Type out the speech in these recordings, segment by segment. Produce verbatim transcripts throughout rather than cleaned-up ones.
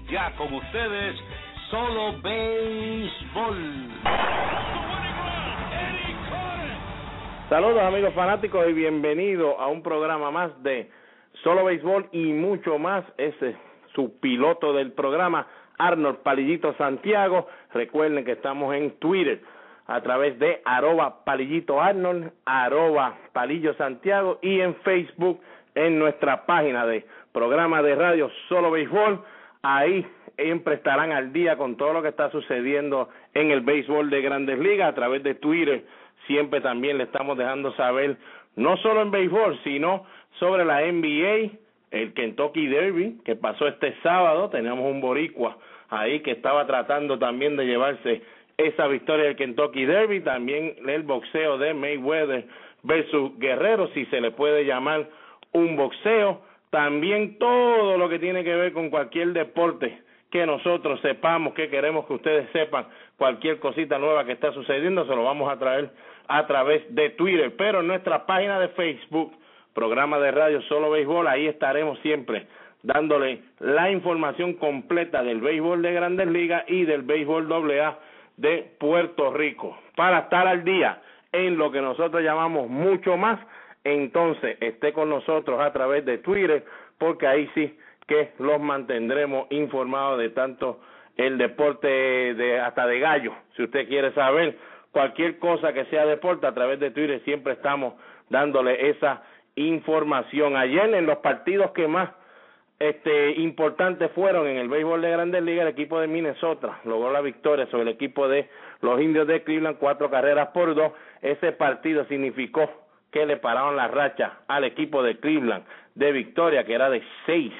Ya con ustedes, Solo Béisbol. Saludos amigos fanáticos y bienvenidos a un programa más de Solo Béisbol y mucho más. Ese es su piloto del programa, Arnold Palillito Santiago. Recuerden que estamos en Twitter a través de arroba Palillito Arnold, arroba Palillo Santiago, y en Facebook en nuestra página de programa de radio Solo Béisbol. Ahí siempre estarán al día con todo lo que está sucediendo en el béisbol de Grandes Ligas. A través de Twitter siempre también le estamos dejando saber, no solo en béisbol, sino sobre la N B A, el Kentucky Derby, que pasó este sábado. Teníamos un boricua ahí que estaba tratando también de llevarse esa victoria del Kentucky Derby. También el boxeo de Mayweather versus Guerrero, si se le puede llamar un boxeo. También todo lo que tiene que ver con cualquier deporte que nosotros sepamos, que queremos que ustedes sepan, cualquier cosita nueva que está sucediendo, se lo vamos a traer a través de Twitter. Pero en nuestra página de Facebook, programa de radio Solo Béisbol, ahí estaremos siempre dándole la información completa del béisbol de Grandes Ligas y del béisbol doble A de Puerto Rico, para estar al día en lo que nosotros llamamos mucho más. Entonces esté con nosotros a través de Twitter, porque ahí sí que los mantendremos informados de tanto el deporte de hasta de gallo. Si usted quiere saber cualquier cosa que sea deporte, a través de Twitter siempre estamos dándole esa información. Ayer, en los partidos que más Este, importantes fueron en el béisbol de Grandes Ligas, el equipo de Minnesota logró la victoria sobre el equipo de los Indios de Cleveland, cuatro carreras por dos. Ese partido significó que le pararon la racha al equipo de Cleveland de victoria, que era de seis,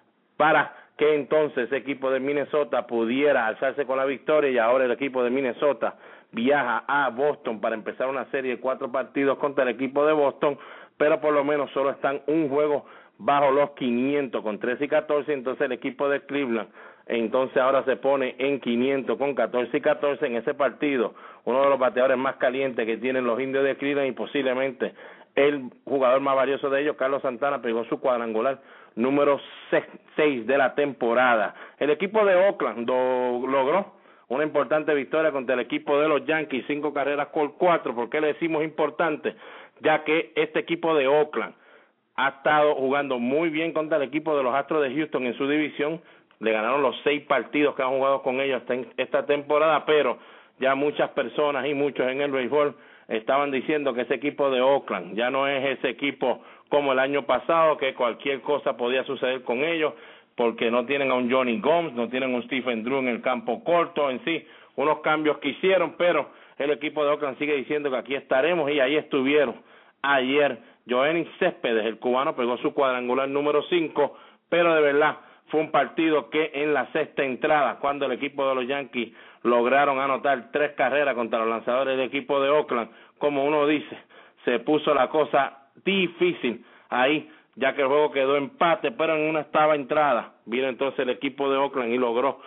para que entonces ese equipo de Minnesota pudiera alzarse con la victoria, y ahora el equipo de Minnesota viaja a Boston para empezar una serie de cuatro partidos contra el equipo de Boston, pero por lo menos solo están un juego bajo los quinientos con trece y catorce. Entonces el equipo de Cleveland entonces ahora se pone en quinientos con catorce y catorce en ese partido. Uno de los bateadores más calientes que tienen los Indios de Cleveland, y posiblemente el jugador más valioso de ellos, Carlos Santana, pegó su cuadrangular número seis de la temporada. El equipo de Oakland do, logró una importante victoria contra el equipo de los Yankees, cinco carreras por cuatro. ¿Por qué le decimos importante? Ya que este equipo de Oakland ha estado jugando muy bien contra el equipo de los Astros de Houston en su división. Le ganaron los seis partidos que han jugado con ellos esta temporada, pero ya muchas personas y muchos en el béisbol estaban diciendo que ese equipo de Oakland ya no es ese equipo como el año pasado, que cualquier cosa podía suceder con ellos, porque no tienen a un Johnny Gomes, no tienen a un Stephen Drew en el campo corto. En sí, unos cambios que hicieron, pero el equipo de Oakland sigue diciendo que aquí estaremos, y ahí estuvieron ayer. Joenny Céspedes, el cubano, pegó su cuadrangular número cinco, pero de verdad fue un partido que en la sexta entrada, cuando el equipo de los Yankees lograron anotar tres carreras contra los lanzadores del equipo de Oakland, como uno dice, se puso la cosa difícil ahí, ya que el juego quedó empate, pero en una octava entrada vino entonces el equipo de Oakland y logró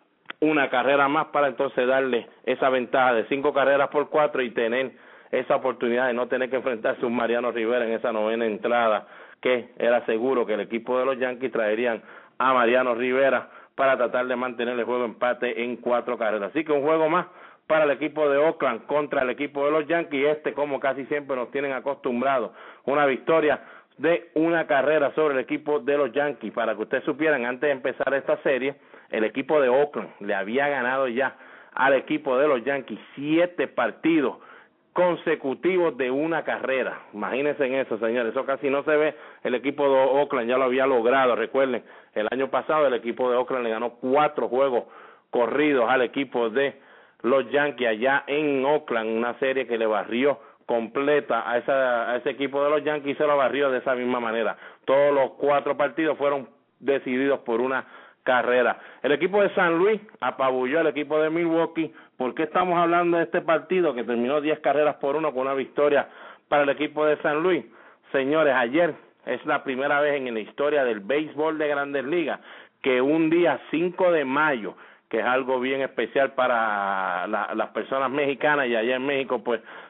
una carrera más para entonces darle esa ventaja de cinco carreras por cuatro y tener esa oportunidad de no tener que enfrentarse a un Mariano Rivera en esa novena entrada, que era seguro que el equipo de los Yankees traerían a Mariano Rivera para tratar de mantener el juego empate en cuatro carreras. Así que un juego más para el equipo de Oakland contra el equipo de los Yankees. Este, como casi siempre nos tienen acostumbrados, una victoria de una carrera sobre el equipo de los Yankees. Para que ustedes supieran, antes de empezar esta serie, el equipo de Oakland le había ganado ya al equipo de los Yankees siete partidos consecutivos de una carrera. Imagínense en eso, señores, eso casi no se ve. El equipo de Oakland ya lo había logrado. Recuerden, el año pasado el equipo de Oakland le ganó cuatro juegos corridos al equipo de los Yankees allá en Oakland, una serie que le barrió completa a, esa, a ese equipo de los Yankees, y se lo barrió de esa misma manera. Todos los cuatro partidos fueron decididos por una carrera. El equipo de San Luis apabulló al equipo de Milwaukee. ¿Por qué estamos hablando de este partido que terminó diez carreras por uno con una victoria para el equipo de San Luis? Señores, ayer es la primera vez en la historia del béisbol de Grandes Ligas que un día cinco de mayo, que es algo bien especial para la, las personas mexicanas, y allá en México pues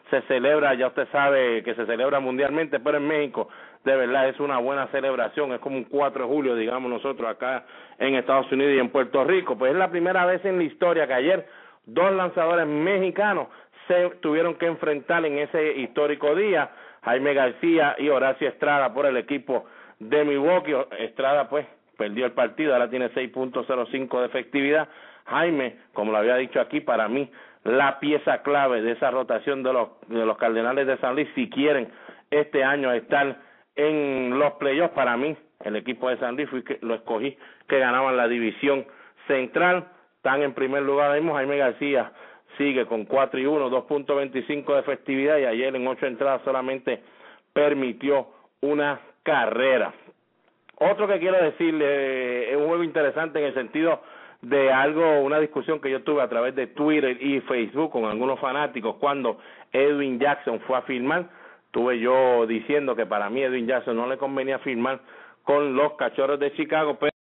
se celebra, ya usted sabe que se celebra mundialmente, pero en México de verdad es una buena celebración, es como un cuatro de julio, digamos nosotros acá en Estados Unidos y en Puerto Rico. Pues es la primera vez en la historia que ayer dos lanzadores mexicanos se tuvieron que enfrentar en ese histórico día, Jaime García y Horacio Estrada por el equipo de Milwaukee. Estrada pues perdió el partido, ahora tiene seis punto cero cinco de efectividad. Jaime, como lo había dicho aquí, para mí la pieza clave de esa rotación de los, de los Cardenales de San Luis, si quieren este año estar en los playoffs. Para mí el equipo de San Luis fue que lo escogí, que ganaban la división central. Están en primer lugar ahora mismo. Jaime García sigue con cuatro y uno, dos punto veinticinco de efectividad, y ayer en ocho entradas solamente permitió una carrera. Otro que quiero decirle, es un juego interesante en el sentido de algo, una discusión que yo tuve a través de Twitter y Facebook con algunos fanáticos cuando Edwin Jackson fue a firmar. Tuve yo diciendo que para mí Edwin Jackson no le convenía firmar con los Cachorros de Chicago, pero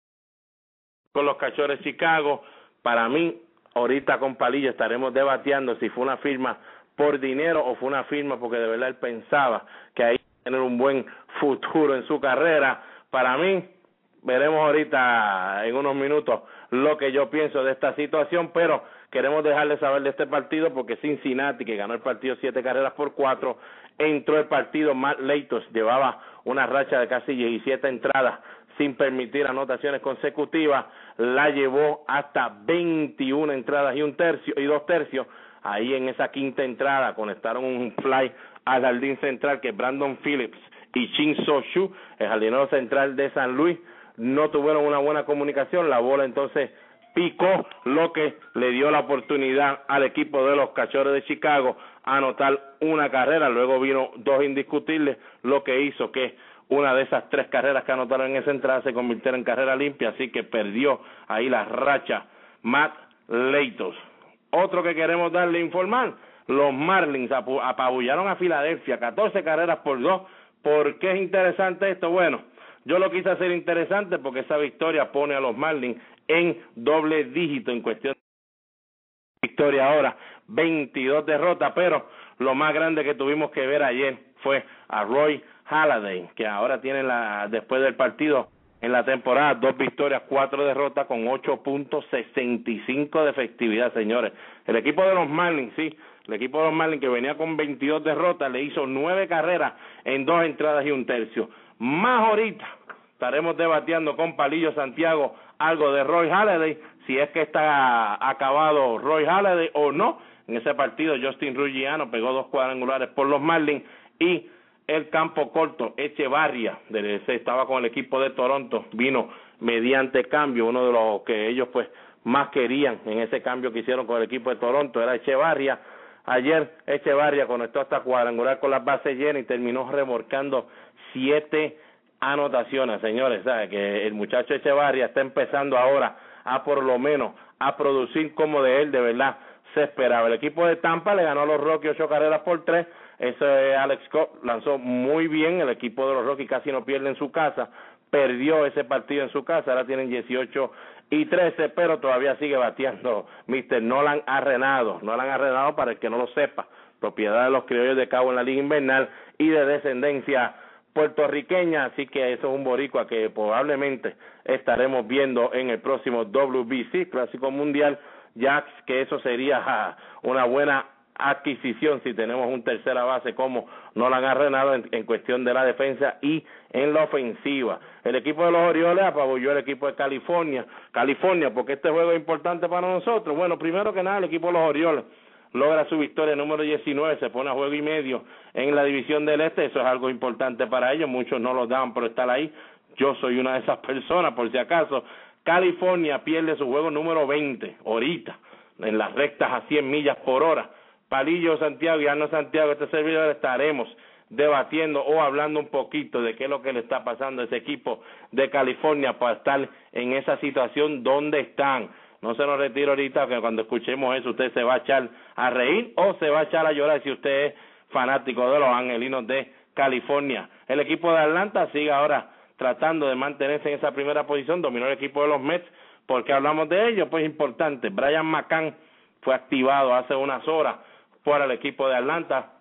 con los Cachorros de Chicago, para mí, ahorita con Palillo estaremos debatiendo si fue una firma por dinero o fue una firma porque de verdad él pensaba que ahí iba a tener un buen futuro en su carrera. Para mí, veremos ahorita en unos minutos lo que yo pienso de esta situación, pero queremos dejarles saber de este partido porque Cincinnati, que ganó el partido siete carreras por cuatro, entró el partido. Matt Leitos llevaba una racha de casi diecisiete entradas sin permitir anotaciones consecutivas, la llevó hasta veintiuna entradas y un tercio y dos tercios. Ahí en esa quinta entrada conectaron un fly al jardín central que Brandon Phillips y Shin So-Shu, el jardinero central de San Luis, no tuvieron una buena comunicación. La bola entonces picó, lo que le dio la oportunidad al equipo de los Cachorros de Chicago a anotar una carrera. Luego vino dos indiscutibles, lo que hizo que una de esas tres carreras que anotaron en esa entrada se convirtiera en carrera limpia, así que perdió ahí la racha Matt Leitos. Otro que queremos darle a informar, los Marlins apabullaron a Filadelfia, catorce carreras por dos. ¿Por qué es interesante esto? Bueno, yo lo quise hacer interesante porque esa victoria pone a los Marlins en doble dígito en cuestión de victoria ahora, veintidós derrotas, pero lo más grande que tuvimos que ver ayer fue a Roy Halladay, que ahora tiene la, después del partido en la temporada, dos victorias, cuatro derrotas con ocho punto sesenta y cinco de efectividad, señores. El equipo de los Marlins, sí, el equipo de los Marlins que venía con veintidós derrotas, le hizo nueve carreras en dos entradas y un tercio. Más ahorita estaremos debatiendo con Palillo Santiago algo de Roy Halladay, si es que está acabado Roy Halladay o no. En ese partido Justin Ruggiano pegó dos cuadrangulares por los Marlins y el campo corto, Echevarria, estaba con el equipo de Toronto, vino mediante cambio, uno de los que ellos pues más querían en ese cambio que hicieron con el equipo de Toronto era Echevarria. Ayer Echevarria conectó hasta cuadrangular con las bases llenas y terminó remorcando siete anotaciones, señores. ¿Sabe? Que el muchacho Echevarria está empezando ahora a por lo menos a producir como de él de verdad se esperaba. El equipo de Tampa le ganó a los Rockies ocho carreras por tres. Ese Alex Scott lanzó muy bien. El equipo de los Rockies casi no pierde en su casa, perdió ese partido en su casa, ahora tienen dieciocho y trece, pero todavía sigue bateando mister Nolan Arenado. Nolan Arenado, para el que no lo sepa, propiedad de los Criollos de Cabo en la Liga Invernal y de descendencia puertorriqueña, así que eso es un boricua que probablemente estaremos viendo en el próximo W B C, Clásico Mundial, ya que eso sería una buena adquisición si tenemos un tercera base como Nolan Arenado en, en cuestión de la defensa y en la ofensiva. El equipo de los Orioles apabulló el equipo de California, California, porque este juego es importante para nosotros. Bueno, primero que nada, el equipo de los Orioles logra su victoria número diecinueve, se pone a juego y medio en la división del Este. Eso es algo importante para ellos, muchos no lo daban por estar ahí, yo soy una de esas personas por si acaso. California pierde su juego número veinte ahorita, en las rectas a cien millas por hora. Palillo Santiago y Arno Santiago, este servidor, estaremos debatiendo o hablando un poquito de qué es lo que le está pasando a ese equipo de California para estar en esa situación donde están. No se nos retire ahorita, que cuando escuchemos eso usted se va a echar a reír o se va a echar a llorar si usted es fanático de los Angelinos de California. El equipo de Atlanta sigue ahora tratando de mantenerse en esa primera posición, dominó el equipo de los Mets. ¿Por qué hablamos de ello? Pues importante, Brian McCann fue activado hace unas horas por el equipo de Atlanta,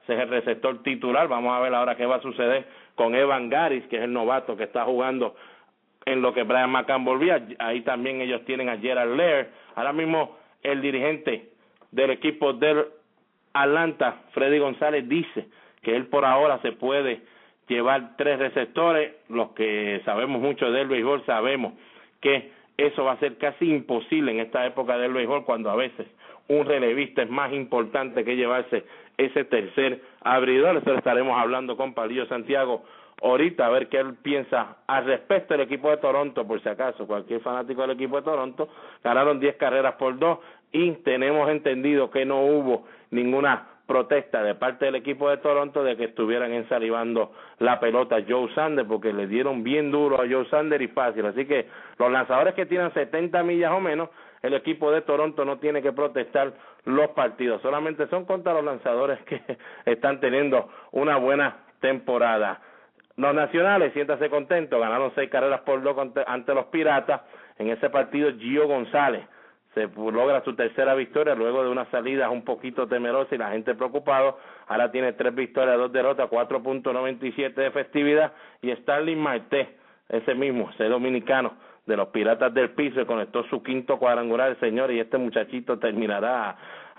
ese es el receptor titular. Vamos a ver ahora qué va a suceder con Evan Garis, que es el novato que está jugando en lo que Brian McCann volvía. Ahí también ellos tienen a Gerald Laird. Ahora mismo el dirigente del equipo del Atlanta, Freddy González, dice que él por ahora se puede llevar tres receptores. Los que sabemos mucho del béisbol sabemos que eso va a ser casi imposible en esta época del béisbol, cuando a veces un relevista es más importante que llevarse ese tercer abridor. Eso lo estaremos hablando con Palillo Santiago ahorita, a ver qué él piensa al respecto del equipo de Toronto. Por si acaso, cualquier fanático del equipo de Toronto, ganaron diez carreras por dos y tenemos entendido que no hubo ninguna protesta de parte del equipo de Toronto de que estuvieran ensalivando la pelota a Joe Sander, porque le dieron bien duro a Joe Sander y fácil. Así que los lanzadores que tiran setenta millas o menos, el equipo de Toronto no tiene que protestar los partidos, solamente son contra los lanzadores que están teniendo una buena temporada. Los nacionales, siéntase contento, ganaron seis carreras por dos ante los Piratas. En ese partido Gio González se logra su tercera victoria luego de una salida un poquito temerosa y la gente preocupado. Ahora tiene tres victorias, dos derrotas, cuatro punto noventa y siete de efectividad. Y Starling Marte, ese mismo, ese dominicano de los Piratas del Piso, conectó su quinto cuadrangular, señor, y este muchachito terminará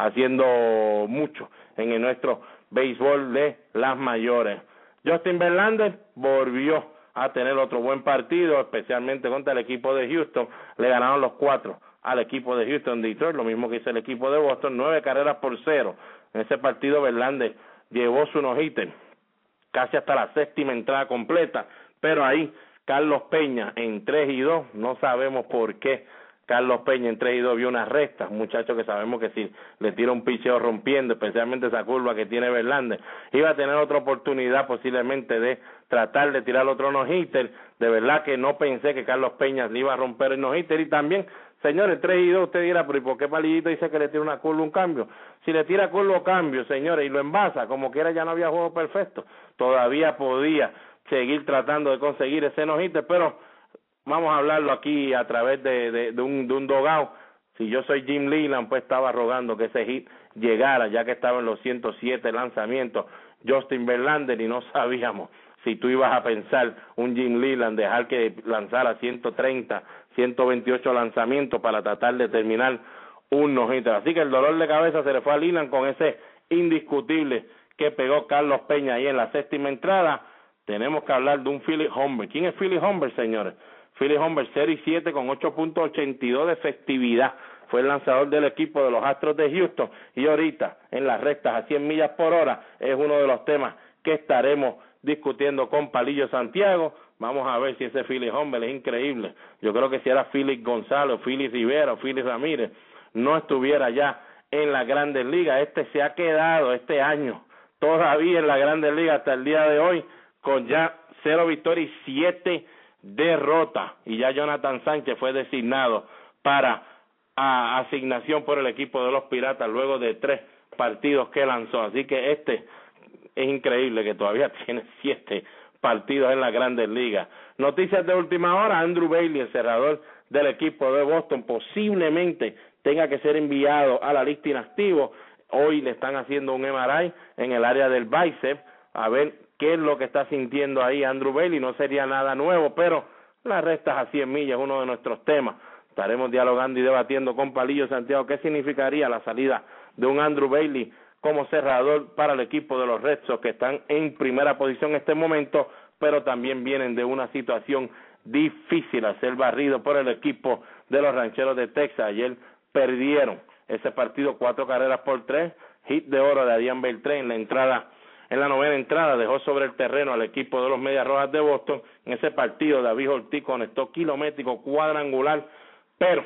haciendo mucho en el nuestro béisbol de las mayores. Justin Verlander volvió a tener otro buen partido, especialmente contra el equipo de Houston. Le ganaron los cuatro al equipo de Houston, Detroit, lo mismo que hizo el equipo de Boston, nueve carreras por cero. En ese partido Verlander llevó su no-hitter casi hasta la séptima entrada completa, pero ahí Carlos Peña en tres y dos, no sabemos por qué Carlos Peña en tres y dos vio una recta, un muchacho que sabemos que si le tira un picheo rompiendo, especialmente esa curva que tiene Verlander, iba a tener otra oportunidad posiblemente de tratar de tirar otro no-hitter. De verdad que no pensé que Carlos Peña le iba a romper el no-hitter. Y también, señores, tres y dos, usted dirá, pero ¿y por qué Palillito dice que le tira una curva, un cambio? Si le tira curva o cambio, señores, y lo envasa, como quiera ya no había juego perfecto, todavía podía seguir tratando de conseguir ese no-hitter, pero vamos a hablarlo aquí a través de, de, de un de un dogao. Si yo soy Jim Leyland, pues estaba rogando que ese hit llegara, ya que estaba en los ciento siete lanzamientos Justin Verlander, y no sabíamos si tú ibas a pensar un Jim Leyland dejar que lanzara ciento treinta, ciento veintiocho lanzamientos para tratar de terminar un no-hitter. Así que el dolor de cabeza se le fue a Leyland con ese indiscutible que pegó Carlos Peña ahí en la séptima entrada. Tenemos que hablar de un Philip Humber. ¿Quién es Philip Humber, señores? Philip Humber, cero y siete con ocho punto ochenta y dos de efectividad. Fue el lanzador del equipo de los Astros de Houston, y ahorita en las rectas a cien millas por hora es uno de los temas que estaremos discutiendo con Palillo Santiago. Vamos a ver si ese Philip Humber es increíble. Yo creo que si era Philip González, Philip Rivera o Philip Ramírez, no estuviera ya en las Grandes Ligas. Este se ha quedado este año todavía en las Grandes Ligas hasta el día de hoy, con ya cero victorias y siete derrotas, y ya Jonathan Sánchez fue designado para a, asignación por el equipo de los Piratas luego de tres partidos que lanzó. Así que este es increíble que todavía tiene siete partidos en las Grandes Ligas. Noticias de última hora: Andrew Bailey, el cerrador del equipo de Boston, posiblemente tenga que ser enviado a la lista inactivo. Hoy le están haciendo un M R I en el área del bíceps, a ver qué es lo que está sintiendo ahí Andrew Bailey. No sería nada nuevo, pero las rectas a cien millas es uno de nuestros temas. Estaremos dialogando y debatiendo con Palillo Santiago qué significaría la salida de un Andrew Bailey como cerrador para el equipo de los Red Sox, que están en primera posición en este momento, pero también vienen de una situación difícil al ser barrido por el equipo de los Rancheros de Texas. Ayer perdieron ese partido cuatro carreras por tres, hit de oro de Adrián Beltré en la entrada, en la novena entrada, dejó sobre el terreno al equipo de los Medias Rojas de Boston. En ese partido David Ortiz conectó kilométrico cuadrangular, pero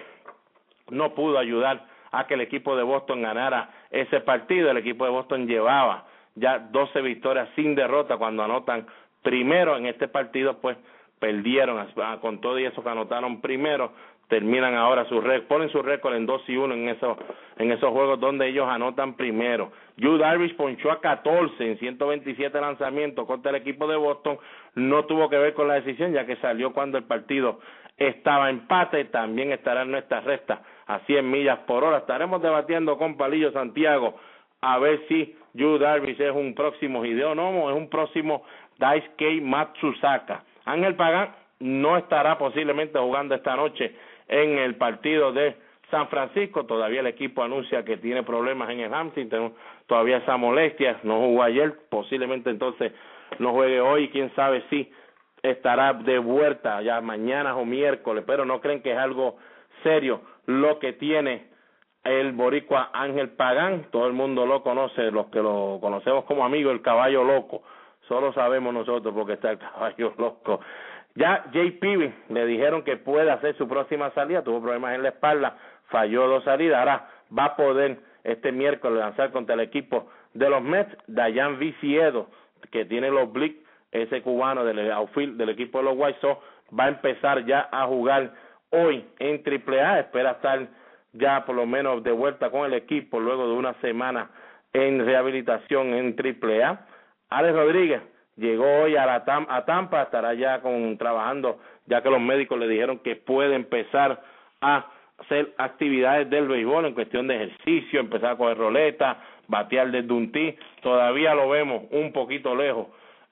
no pudo ayudar a que el equipo de Boston ganara ese partido. El equipo de Boston llevaba ya doce victorias sin derrota. Cuando anotan primero en este partido, pues perdieron, con todo y eso que anotaron primero, terminan ahora su récord, ponen su récord en dos y uno en esos en esos juegos donde ellos anotan primero. Yu Darvish ponchó a catorce en ciento veintisiete lanzamientos contra el equipo de Boston. No tuvo que ver con la decisión, ya que salió cuando el partido estaba empate. También estará en nuestra recta a cien millas por hora. Estaremos debatiendo con Palillo Santiago a ver si Yu Darvish es un próximo Hideo Nomo, es un próximo Daisuke Matsuzaka. Ángel Pagán no estará posiblemente jugando esta noche en el partido de San Francisco. Todavía el equipo anuncia que tiene problemas en el hamstring, todavía esa molestia, no jugó ayer, posiblemente entonces no juegue hoy, quién sabe si estará de vuelta ya mañana o miércoles, pero no creen que es algo serio lo que tiene el boricua Ángel Pagán. Todo el mundo lo conoce, los que lo conocemos como amigo, el caballo loco, solo sabemos nosotros porque está el caballo loco. Ya Jay Peavy le dijeron que puede hacer su próxima salida, tuvo problemas en la espalda, falló dos salidas, ahora va a poder este miércoles lanzar contra el equipo de los Mets. Dayan Viciedo, que tiene los Blitz, ese cubano del outfield del equipo de los White Sox, va a empezar ya a jugar hoy en triple A, espera estar ya por lo menos de vuelta con el equipo luego de una semana en rehabilitación en triple A. Alex Rodríguez llegó hoy a, la Tam a Tampa, estará ya con, trabajando, ya que los médicos le dijeron que puede empezar a hacer actividades del béisbol en cuestión de ejercicio, empezar a coger roleta, batear desde un tee. Todavía lo vemos un poquito lejos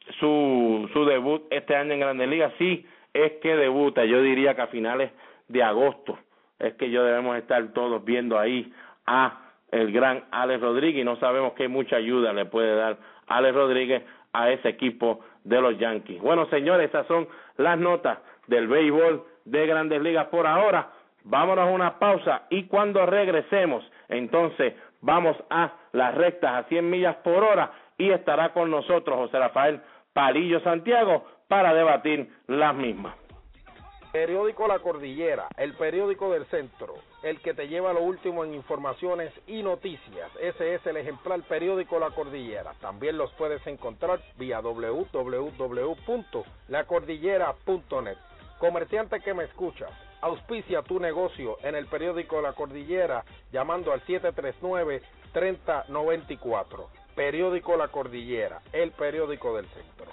su su debut este año en Grandes Ligas. Sí, es que debuta, yo diría que a finales de agosto es que yo debemos estar todos viendo ahí a el gran Alex Rodríguez, y no sabemos qué mucha ayuda le puede dar Alex Rodríguez a ese equipo de los Yankees. Bueno, señores, esas son las notas del béisbol de Grandes Ligas por ahora. Vámonos a una pausa y cuando regresemos, entonces vamos a las rectas a cien millas por hora y estará con nosotros José Rafael Palillo Santiago para debatir las mismas. Periódico La Cordillera, el periódico del centro, el que te lleva lo último en informaciones y noticias. Ese es el ejemplar periódico La Cordillera. También los puedes encontrar vía doble u doble u doble u punto la cordillera punto net. Comerciante que me escuchas, auspicia tu negocio en el periódico La Cordillera llamando al siete tres nueve, tres cero nueve cuatro. Periódico La Cordillera, el periódico del centro.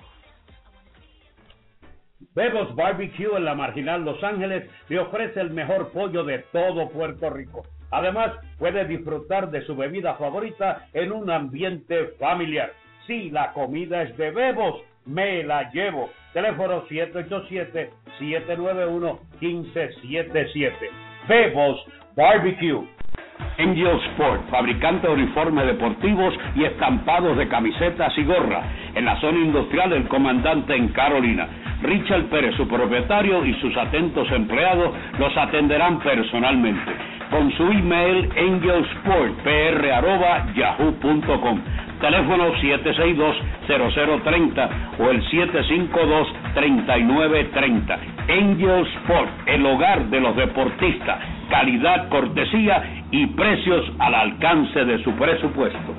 Bebo's Barbecue en la Marginal Los Ángeles le ofrece el mejor pollo de todo Puerto Rico. Además, puede disfrutar de su bebida favorita en un ambiente familiar. Si la comida es de Bebo's, me la llevo. Teléfono siete ocho siete, siete nueve uno, uno cinco siete siete. Bebo's Barbecue. Angel Sport, fabricante de uniformes deportivos y estampados de camisetas y gorras, en la zona industrial del Comandante en Carolina. Richard Pérez, su propietario, y sus atentos empleados los atenderán personalmente. Con su email angelsportpr arroba yahoo punto com. Teléfono siete seis dos, cero cero tres cero o el siete cinco dos, tres nueve tres cero. Angel Sport, el hogar de los deportistas. Calidad, cortesía y precios al alcance de su presupuesto.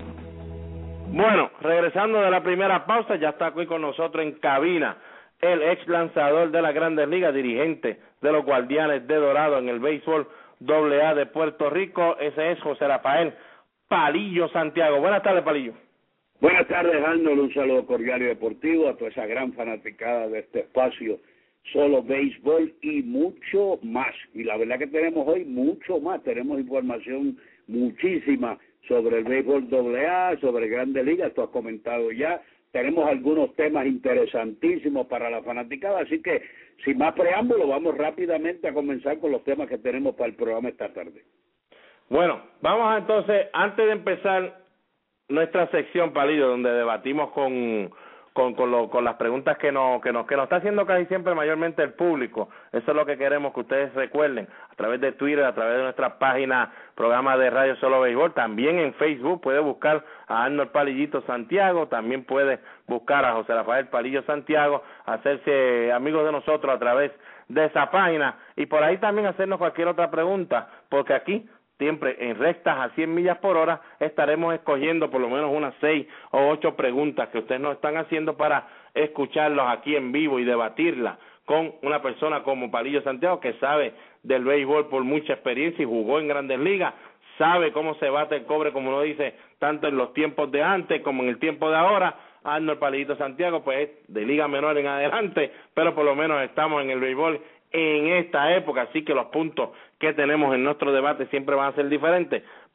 Bueno, regresando de la primera pausa, ya está aquí con nosotros en cabina el ex lanzador de las Grandes Ligas, dirigente de los Guardianes de Dorado en el béisbol doble A de Puerto Rico. Ese es José Rafael Palillo Santiago. Buenas tardes, Palillo. Buenas tardes, Arnold. Un saludo cordial y deportivo a toda esa gran fanaticada de este espacio Solo Béisbol y mucho más. Y la verdad que tenemos hoy mucho más. Tenemos información muchísima sobre el béisbol doble A, sobre Grandes Ligas. Tú has comentado ya. Tenemos algunos temas interesantísimos para la fanaticada. Así que, sin más preámbulo, vamos rápidamente a comenzar con los temas que tenemos para el programa esta tarde. Bueno, vamos a, entonces, antes de empezar nuestra sección, Palillo, donde debatimos con... Con, con, lo, con las preguntas que nos, que, nos, que nos está haciendo casi siempre mayormente el público. Eso es lo que queremos que ustedes recuerden, a través de Twitter, a través de nuestra página, programa de Radio Solo Béisbol, también en Facebook puede buscar a Arnold Palillito Santiago, también puede buscar a José Rafael Palillo Santiago, hacerse amigos de nosotros a través de esa página, y por ahí también hacernos cualquier otra pregunta, porque aquí siempre en rectas a cien millas por hora estaremos escogiendo por lo menos unas seis o ocho preguntas que ustedes nos están haciendo para escucharlos aquí en vivo y debatirlas con una persona como Palillo Santiago, que sabe del béisbol por mucha experiencia y jugó en Grandes Ligas, sabe cómo se bate el cobre, como uno dice, tanto en los tiempos de antes como en el tiempo de ahora. Arnold Palillito Santiago, pues de liga menor en adelante, pero por lo menos estamos en el béisbol en esta época, así que los puntos que tenemos en nuestro debate siempre van a ser diferentes,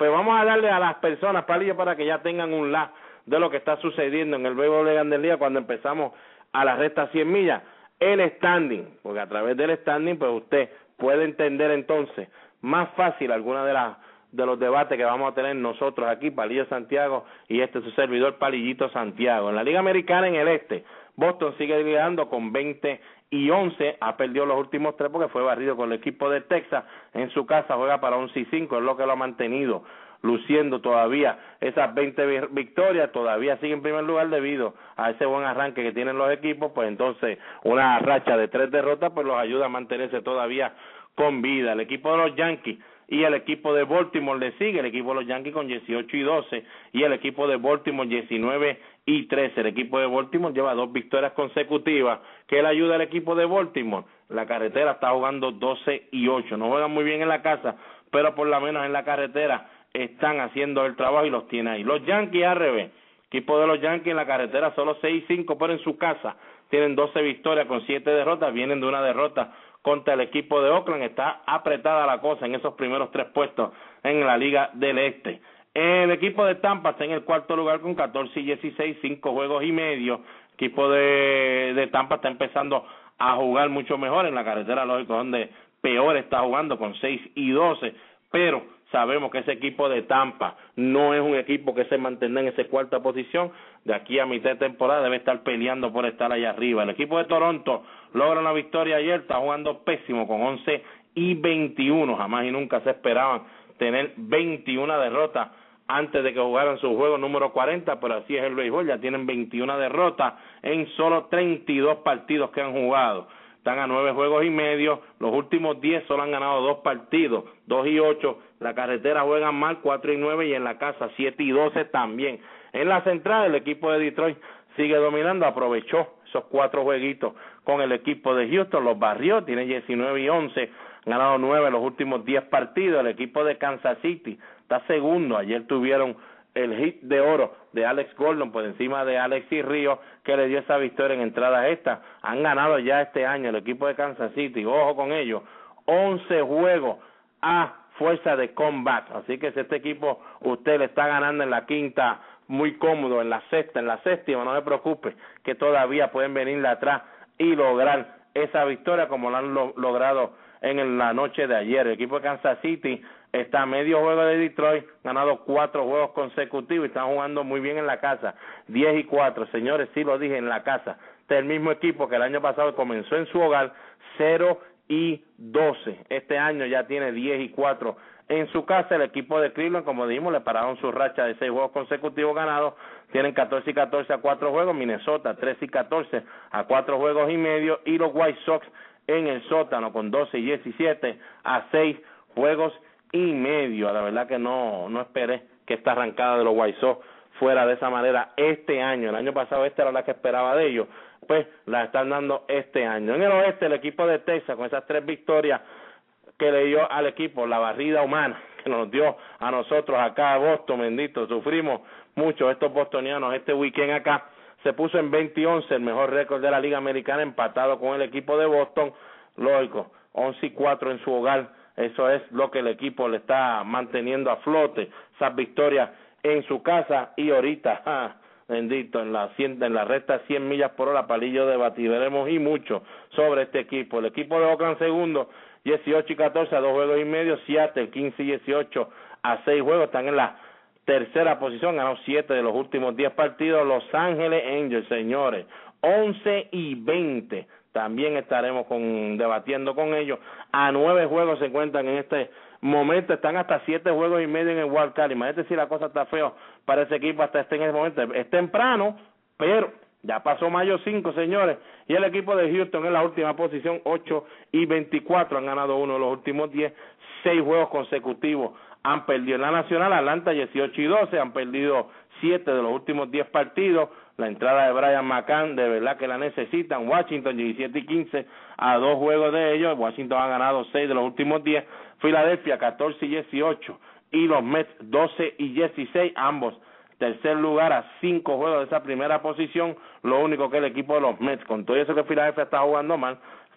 Pues vamos a darle a las personas, Palillo, para que ya tengan un la de lo que está sucediendo en el béisbol de Grandes Ligas cuando empezamos a la recta cien millas, el standing, porque a través del standing pues usted puede entender entonces más fácil alguna de las de los debates que vamos a tener nosotros aquí, Palillo Santiago y este su servidor Palillito Santiago. En la Liga Americana en el este, Boston sigue liderando con veinte y once, ha perdido los últimos tres porque fue barrido con el equipo de Texas, en su casa juega para once y cinco, es lo que lo ha mantenido luciendo todavía esas veinte victorias, todavía sigue en primer lugar debido a ese buen arranque que tienen los equipos, pues entonces una racha de tres derrotas pues los ayuda a mantenerse todavía con vida. El equipo de los Yankees y el equipo de Baltimore le sigue, el equipo de los Yankees con dieciocho y doce y el equipo de Baltimore diecinueve y trece. El equipo de Baltimore lleva dos victorias consecutivas. ¿Qué le ayuda al equipo de Baltimore? La carretera está jugando doce y ocho, no juegan muy bien en la casa, pero por lo menos en la carretera están haciendo el trabajo y los tiene ahí. Los Yankees al revés, equipo de los Yankees en la carretera solo seis y cinco, pero en su casa tienen doce victorias con siete derrotas, vienen de una derrota contra el equipo de Oakland, está apretada la cosa en esos primeros tres puestos en la Liga del Este. El equipo de Tampa está en el cuarto lugar con catorce y dieciséis, cinco juegos y medio. El equipo de, de Tampa está empezando a jugar mucho mejor en la carretera, lógico, donde peor está jugando con seis y doce, pero sabemos que ese equipo de Tampa no es un equipo que se mantenga en esa cuarta posición. De aquí a mitad de temporada debe estar peleando por estar allá arriba. El equipo de Toronto logra una victoria ayer, está jugando pésimo con once y veintiuno. Jamás y nunca se esperaban tener veintiuna derrotas antes de que jugaran su juego número cuarenta, pero así es el béisbol, ya tienen veintiuna derrotas en solo treinta y dos partidos que han jugado. Están a nueve juegos y medio, los últimos diez solo han ganado dos partidos, dos y ocho, la carretera juegan mal, cuatro y nueve, y en la casa siete y doce también. En la central el equipo de Detroit sigue dominando, aprovechó esos cuatro jueguitos con el equipo de Houston, los barrió, tiene diecinueve y once, han ganado nueve los últimos diez partidos. El equipo de Kansas City está segundo, ayer tuvieron el hit de oro de Alex Gordon por encima de Alexis Ríos, que le dio esa victoria en entradas estas. Han ganado ya este año el equipo de Kansas City, ojo con ellos, once juegos a fuerza de comeback, así que si este equipo usted le está ganando en la quinta muy cómodo, en la sexta, en la séptima, no se preocupe, que todavía pueden venirle atrás y lograr esa victoria como lo han lo logrado en la noche de ayer. El equipo de Kansas City está a medio juego de Detroit, ganado cuatro juegos consecutivos y están jugando muy bien en la casa, diez y cuatro, señores, sí lo dije, en la casa. Este es el mismo equipo que el año pasado comenzó en su hogar, cero y doce, este año ya tiene diez y cuatro en su casa. El equipo de Cleveland, como dijimos, le pararon su racha de seis juegos consecutivos ganados, tienen catorce y catorce a cuatro juegos, Minnesota trece y catorce a cuatro juegos y medio, y los White Sox en el sótano con doce y diecisiete a seis juegos y medio. La verdad que no no esperé que esta arrancada de los White Sox fuera de esa manera este año. El año pasado esta era la que esperaba de ellos, pues la están dando este año. En el oeste, el equipo de Texas, con esas tres victorias que le dio al equipo, la barrida humana que nos dio a nosotros acá a Boston, bendito, sufrimos mucho estos bostonianos este weekend acá. Se puso en veinte y once, el mejor récord de la Liga Americana, empatado con el equipo de Boston, lógico, once y cuatro en su hogar. Eso es lo que el equipo le está manteniendo a flote, esas victorias en su casa. Y ahorita, ah, bendito, en la, en la recta cien millas por hora, Palillo, debatiremos y mucho sobre este equipo. El equipo de Oakland segundo, dieciocho y catorce a dos juegos y medio, Seattle quince y dieciocho a seis juegos, están en la tercera posición, ganó siete de los últimos diez partidos. Los Ángeles Angels, señores, once y veinte, también estaremos con, debatiendo con ellos. A nueve juegos se encuentran en este momento, están hasta siete juegos y medio en el Wild Card. Imagínate si la cosa está feo para ese equipo hasta este en ese momento. Es temprano, pero ya pasó mayo cinco, señores, y el equipo de Houston en la última posición, ocho y veinticuatro, han ganado uno de los últimos diez, seis juegos consecutivos han perdido. En la nacional, Atlanta dieciocho y doce, han perdido siete de los últimos diez partidos. La entrada de Brian McCann, de verdad que la necesitan. Washington diecisiete y quince a dos juegos de ellos, Washington ha ganado seis de los últimos diez. Filadelfia catorce y dieciocho, y los Mets doce y dieciséis, ambos tercer lugar a cinco juegos de esa primera posición. Lo único que el equipo de los Mets, con todo eso que Filadelfia está jugando mal, el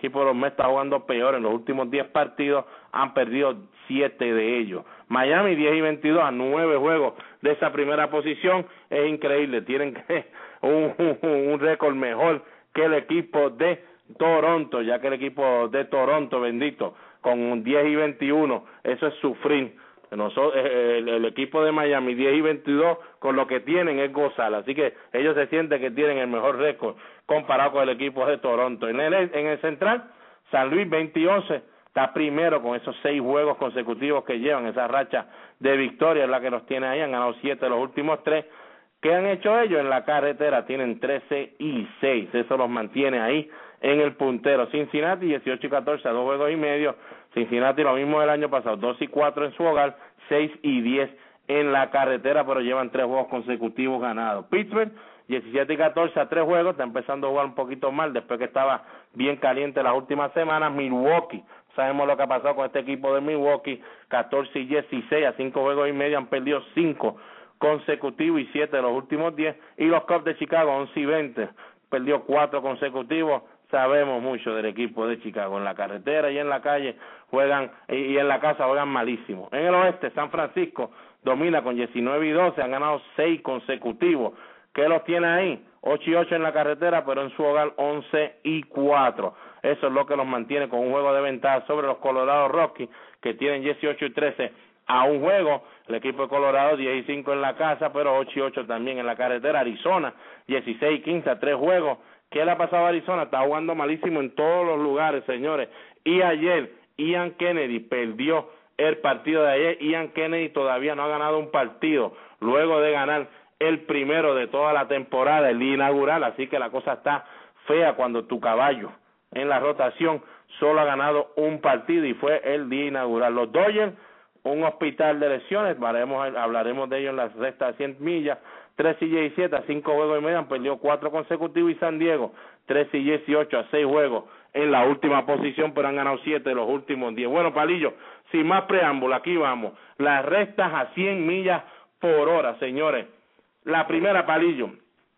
equipo de los Mets está jugando peor. En los últimos diez partidos han perdido siete de ellos. Miami diez y veintidós a nueve juegos de esa primera posición. Es increíble, tienen un, un, un récord mejor que el equipo de Toronto, ya que el equipo de Toronto, bendito, con diez y veintiuno, eso es sufrir. Nosotros, el, el equipo de Miami diez y veintidós, con lo que tienen es gozar, así que ellos se sienten que tienen el mejor récord comparado con el equipo de Toronto. En el, en el central, San Luis veinte y once está primero con esos seis juegos consecutivos que llevan, esa racha de victoria es la que nos tiene ahí, han ganado siete de los últimos tres. ¿Qué han hecho ellos? En la carretera tienen trece y seis, eso los mantiene ahí en el puntero. Cincinnati dieciocho y catorce a dos juegos y medio, Cincinnati lo mismo del año pasado, dos y cuatro en su hogar, seis y diez en la carretera, pero llevan tres juegos consecutivos ganados. Pittsburgh diecisiete y catorce a tres juegos, está empezando a jugar un poquito mal después que estaba bien caliente las últimas semanas. Milwaukee, sabemos lo que ha pasado con este equipo de Milwaukee, catorce y dieciséis a cinco juegos y medio, han perdido cinco consecutivos y siete de los últimos diez, y los Cubs de Chicago once y veinte, perdió cuatro consecutivos. Sabemos mucho del equipo de Chicago, en la carretera y en la calle juegan, y en la casa juegan malísimo. En el oeste, San Francisco domina con diecinueve y doce, han ganado seis consecutivos. ¿Qué los tiene ahí? ocho y ocho en la carretera, pero en su hogar once y cuatro. Eso es lo que los mantiene con un juego de ventaja sobre los Colorado Rockies, que tienen dieciocho y trece a un juego. El equipo de Colorado diez y cinco en la casa, pero ocho y ocho también en la carretera. Arizona dieciséis y quince a tres juegos. ¿Qué le ha pasado a Arizona? Está jugando malísimo en todos los lugares, señores. Y ayer Ian Kennedy perdió el partido de ayer. Ian Kennedy todavía no ha ganado un partido luego de ganar el primero de toda la temporada, el día inaugural. Así que la cosa está fea cuando tu caballo en la rotación solo ha ganado un partido y fue el día inaugural. Los Dodgers, un hospital de lesiones, hablaremos, hablaremos de ellos en la recta de cien millas, trece y diecisiete a cinco juegos y medio, han perdido cuatro consecutivos, y San Diego trece y dieciocho a seis juegos en la última posición, pero han ganado siete de los últimos diez. Bueno, Palillo, sin más preámbulo, aquí vamos, las rectas a cien millas por hora, señores. La primera, Palillo,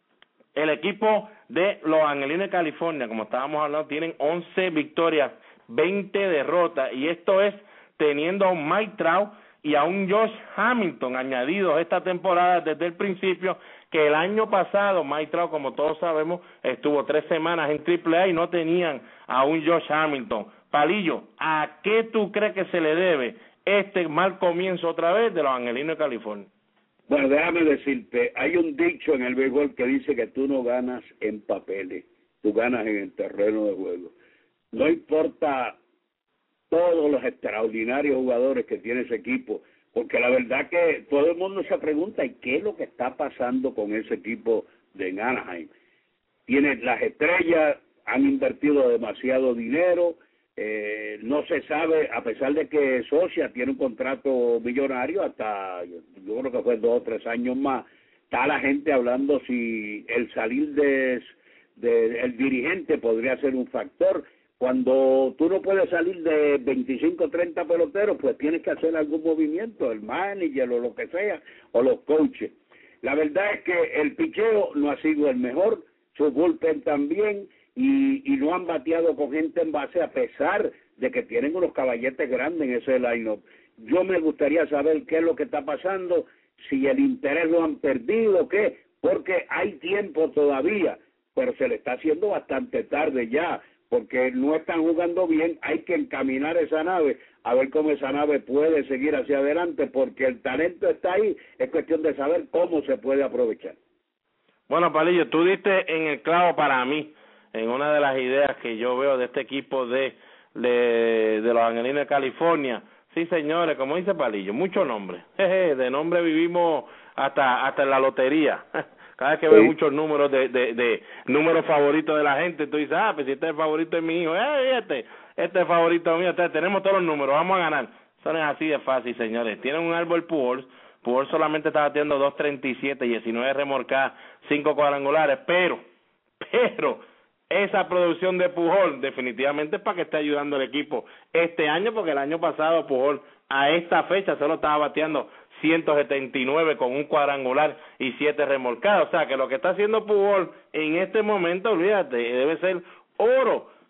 el equipo de Los Angelinos de California, como estábamos hablando, tienen once victorias, veinte derrotas, y esto es teniendo a un Mike Trout y a un Josh Hamilton añadidos esta temporada desde el principio, que el año pasado Mike Trout, como todos sabemos, estuvo tres semanas en triple A y no tenían a un Josh Hamilton. Palillo, ¿a qué tú crees que se le debe este mal comienzo otra vez de Los Angelinos de California? Bueno, déjame decirte, hay un dicho en el béisbol que dice que tú no ganas en papeles, tú ganas en el terreno de juego. No importa todos los extraordinarios jugadores que tiene ese equipo, porque la verdad que todo el mundo se pregunta, ¿y qué es lo que está pasando con ese equipo de Anaheim? Tiene las estrellas, han invertido demasiado dinero, eh, no se sabe, a pesar de que Socia tiene un contrato millonario hasta, yo creo que fue dos o tres años más, está la gente hablando si el salir de, de el dirigente podría ser un factor. Cuando tú no puedes salir de veinticinco o treinta peloteros, pues tienes que hacer algún movimiento, el manager o lo que sea, o los coaches. La verdad es que el picheo no ha sido el mejor, su bullpen también, y, y no han bateado con gente en base a pesar de que tienen unos caballetes grandes en ese line-up. Yo me gustaría saber qué es lo que está pasando, si el interés lo han perdido o qué, porque hay tiempo todavía, pero se le está haciendo bastante tarde ya, porque no están jugando bien. Hay que encaminar esa nave, a ver cómo esa nave puede seguir hacia adelante, porque el talento está ahí, es cuestión de saber cómo se puede aprovechar. Bueno, Palillo, tú diste en el clavo para mí, en una de las ideas que yo veo de este equipo de, de, de Los Angelinos de California. Sí, señores, como dice Palillo, muchos nombres, jeje, de nombre vivimos hasta, hasta en la lotería. Cada vez que sí. Ves muchos números de, de, de números favoritos de la gente, tú dices, ah, pues si este es el favorito de mi hijo, eh, este, este es el favorito mío, este, tenemos todos los números, vamos a ganar. Eso no es así de fácil, señores. Tienen un árbol Pujols, Pujols solamente está batiendo dos treinta y siete, diecinueve remolcadas, cinco cuadrangulares, pero, pero, esa producción de Pujols definitivamente es para que esté ayudando al equipo este año, porque el año pasado Pujols a esta fecha solo estaba bateando ciento setenta y nueve con un cuadrangular y siete remolcados. O sea, que lo que está haciendo Pujols en este momento, olvídate, debe ser oro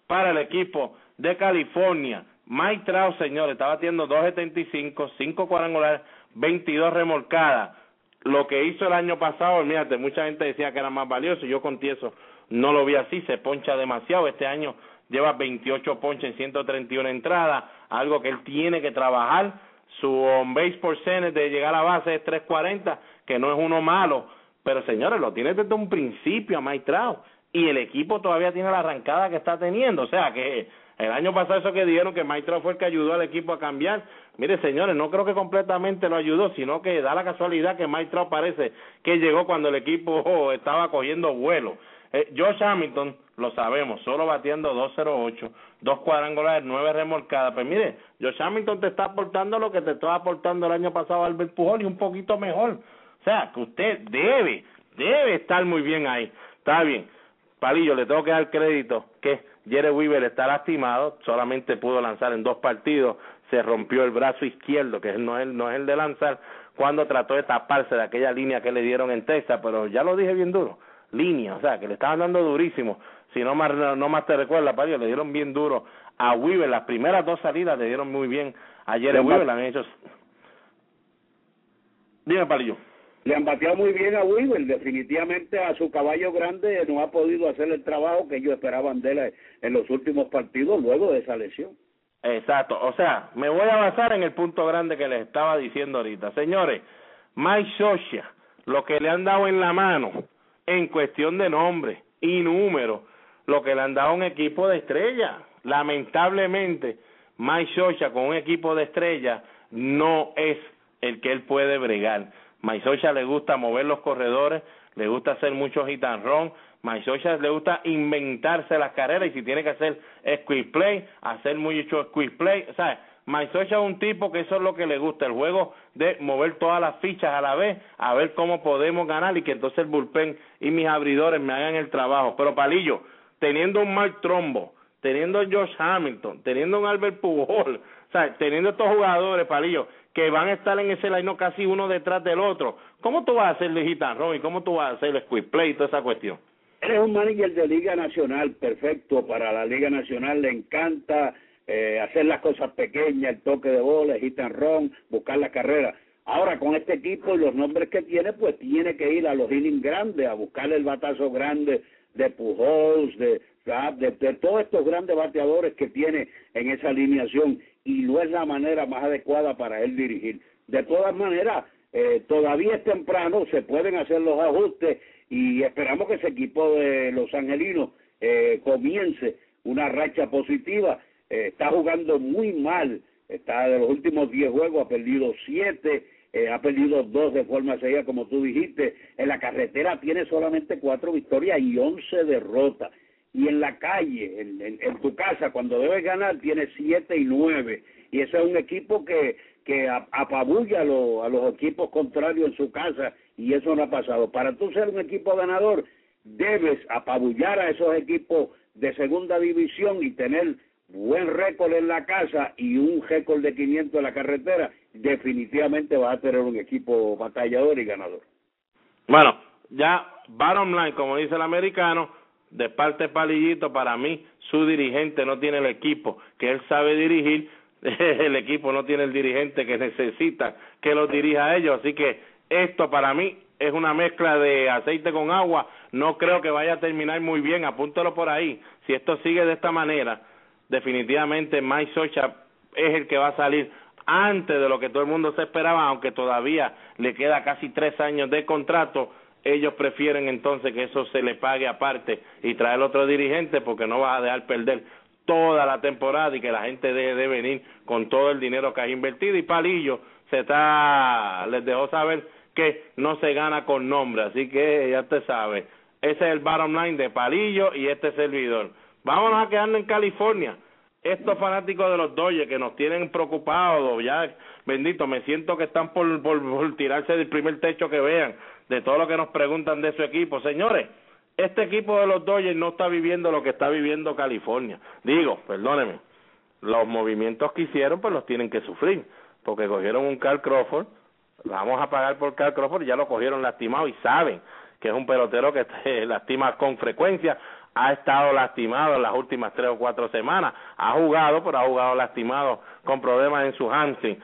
para el equipo de California. Mike Trout, señores, está batiendo dos setenta y cinco, cinco cuadrangulares, veintidós remolcadas. Lo que hizo el año pasado, fíjate, mucha gente decía que era más valioso, yo confieso, no lo vi así, se poncha demasiado. Este año lleva veintiocho ponches en ciento treinta y una entradas, algo que él tiene que trabajar. Su on-base percentage de llegar a base es tres cuarenta, que no es uno malo, pero señores, lo tiene desde un principio a Mike Trout, y el equipo todavía tiene la arrancada que está teniendo. O sea que el año pasado eso que dijeron que Mike Trout fue el que ayudó al equipo a cambiar, mire señores, no creo que completamente lo ayudó, sino que da la casualidad que Mike Trout parece que llegó cuando el equipo oh, estaba cogiendo vuelo. Eh, Josh Hamilton, lo sabemos, solo bateando dos cero ocho, dos cuadrangulares, nueve remolcadas. Pues mire, Josh Hamilton te está aportando lo que te estaba aportando el año pasado Albert Pujol y un poquito mejor. O sea, que usted debe, debe estar muy bien ahí. Está bien. Palillo, le tengo que dar crédito que Jerry Weaver está lastimado, solamente pudo lanzar en dos partidos, se rompió el brazo izquierdo, que no es, no es el de lanzar, cuando trató de taparse de aquella línea que le dieron en Texas, pero ya lo dije bien duro, línea, o sea, que le estaban dando durísimo. Si no más, no más te recuerdas, Palillo, le dieron bien duro a Weaver, las primeras dos salidas le dieron muy bien a Jerry Weaver, le han hecho... Dime, Palillo. Le han bateado muy bien a Weaver, definitivamente a su caballo grande no ha podido hacer el trabajo que ellos esperaban de él en los últimos partidos luego de esa lesión. Exacto, o sea, me voy a basar en el punto grande que les estaba diciendo ahorita. Señores, Mike Scioscia, lo que le han dado en la mano en cuestión de nombre y número, lo que le han dado a un equipo de estrella. Lamentablemente, Mike Scioscia con un equipo de estrella no es el que él puede bregar. Mike Scioscia le gusta mover los corredores, le gusta hacer mucho hit and run, Mike Scioscia le gusta inventarse las carreras y si tiene que hacer squeeze play, hacer mucho squeeze play. O sea, Mike Scioscia es un tipo que eso es lo que le gusta, el juego de mover todas las fichas a la vez, a ver cómo podemos ganar y que entonces el bullpen y mis abridores me hagan el trabajo. Pero Palillo, teniendo un Mark Trumbo, teniendo a Josh Hamilton, teniendo a un Albert Pujol, o sea, teniendo estos jugadores, Palillo, que van a estar en ese line casi uno detrás del otro, ¿cómo tú vas a hacer el hit and run y cómo tú vas a hacer el squeeze play y toda esa cuestión? Eres un manager de Liga Nacional, perfecto para la Liga Nacional, le encanta eh, hacer las cosas pequeñas, el toque de bola, el hit and run, buscar la carrera. Ahora, con este equipo y los nombres que tiene, pues tiene que ir a los innings grandes, a buscar el batazo grande de Pujols, de, de, de todos estos grandes bateadores que tiene en esa alineación, y no es la manera más adecuada para él dirigir. De todas maneras, eh, todavía es temprano, se pueden hacer los ajustes y esperamos que ese equipo de los angelinos eh, comience una racha positiva. Eh, está jugando muy mal, está de los últimos diez juegos, ha perdido siete, eh, ha perdido dos de forma seguida, como tú dijiste. En la carretera tiene solamente cuatro victorias y once derrotas. Y en la calle, en, en, en tu casa, cuando debes ganar, tiene siete y nueve. Y ese es un equipo que, que apabulla a, lo, a los equipos contrarios en su casa, y eso no ha pasado. Para tú ser un equipo ganador, debes apabullar a esos equipos de segunda división y tener buen récord en la casa y un récord de quinientos en la carretera. Definitivamente vas a tener un equipo batallador y ganador. Bueno, ya bottom line, como dice el americano, de parte de Palillito, para mí su dirigente no tiene el equipo que él sabe dirigir, el equipo no tiene el dirigente que necesita que los dirija a ellos, así que esto para mí es una mezcla de aceite con agua. No creo que vaya a terminar muy bien, apúntalo por ahí. Si esto sigue de esta manera, definitivamente Mike Scioscia es el que va a salir antes de lo que todo el mundo se esperaba, aunque todavía le queda casi tres años de contrato. Ellos prefieren entonces que eso se le pague aparte y traer otro dirigente, porque no vas a dejar perder toda la temporada y que la gente deje de venir con todo el dinero que has invertido. Y Palillo se está, les dejó saber que no se gana con nombre, así que ya te sabes, ese es el bottom line de Palillo y este servidor. Vámonos a quedarnos en California. Estos fanáticos de los Dodgers que nos tienen preocupados, ya, bendito, me siento que están por, por, por tirarse del primer techo que vean, de todo lo que nos preguntan de su equipo. Señores, este equipo de los Dodgers no está viviendo lo que está viviendo California. Digo, perdónenme, los movimientos que hicieron pues los tienen que sufrir, porque cogieron un Carl Crawford, vamos a pagar por Carl Crawford, ya lo cogieron lastimado y saben que es un pelotero que se lastima con frecuencia. ha estado lastimado en las últimas tres o cuatro semanas. Ha jugado, pero ha jugado lastimado con problemas en su hamstring.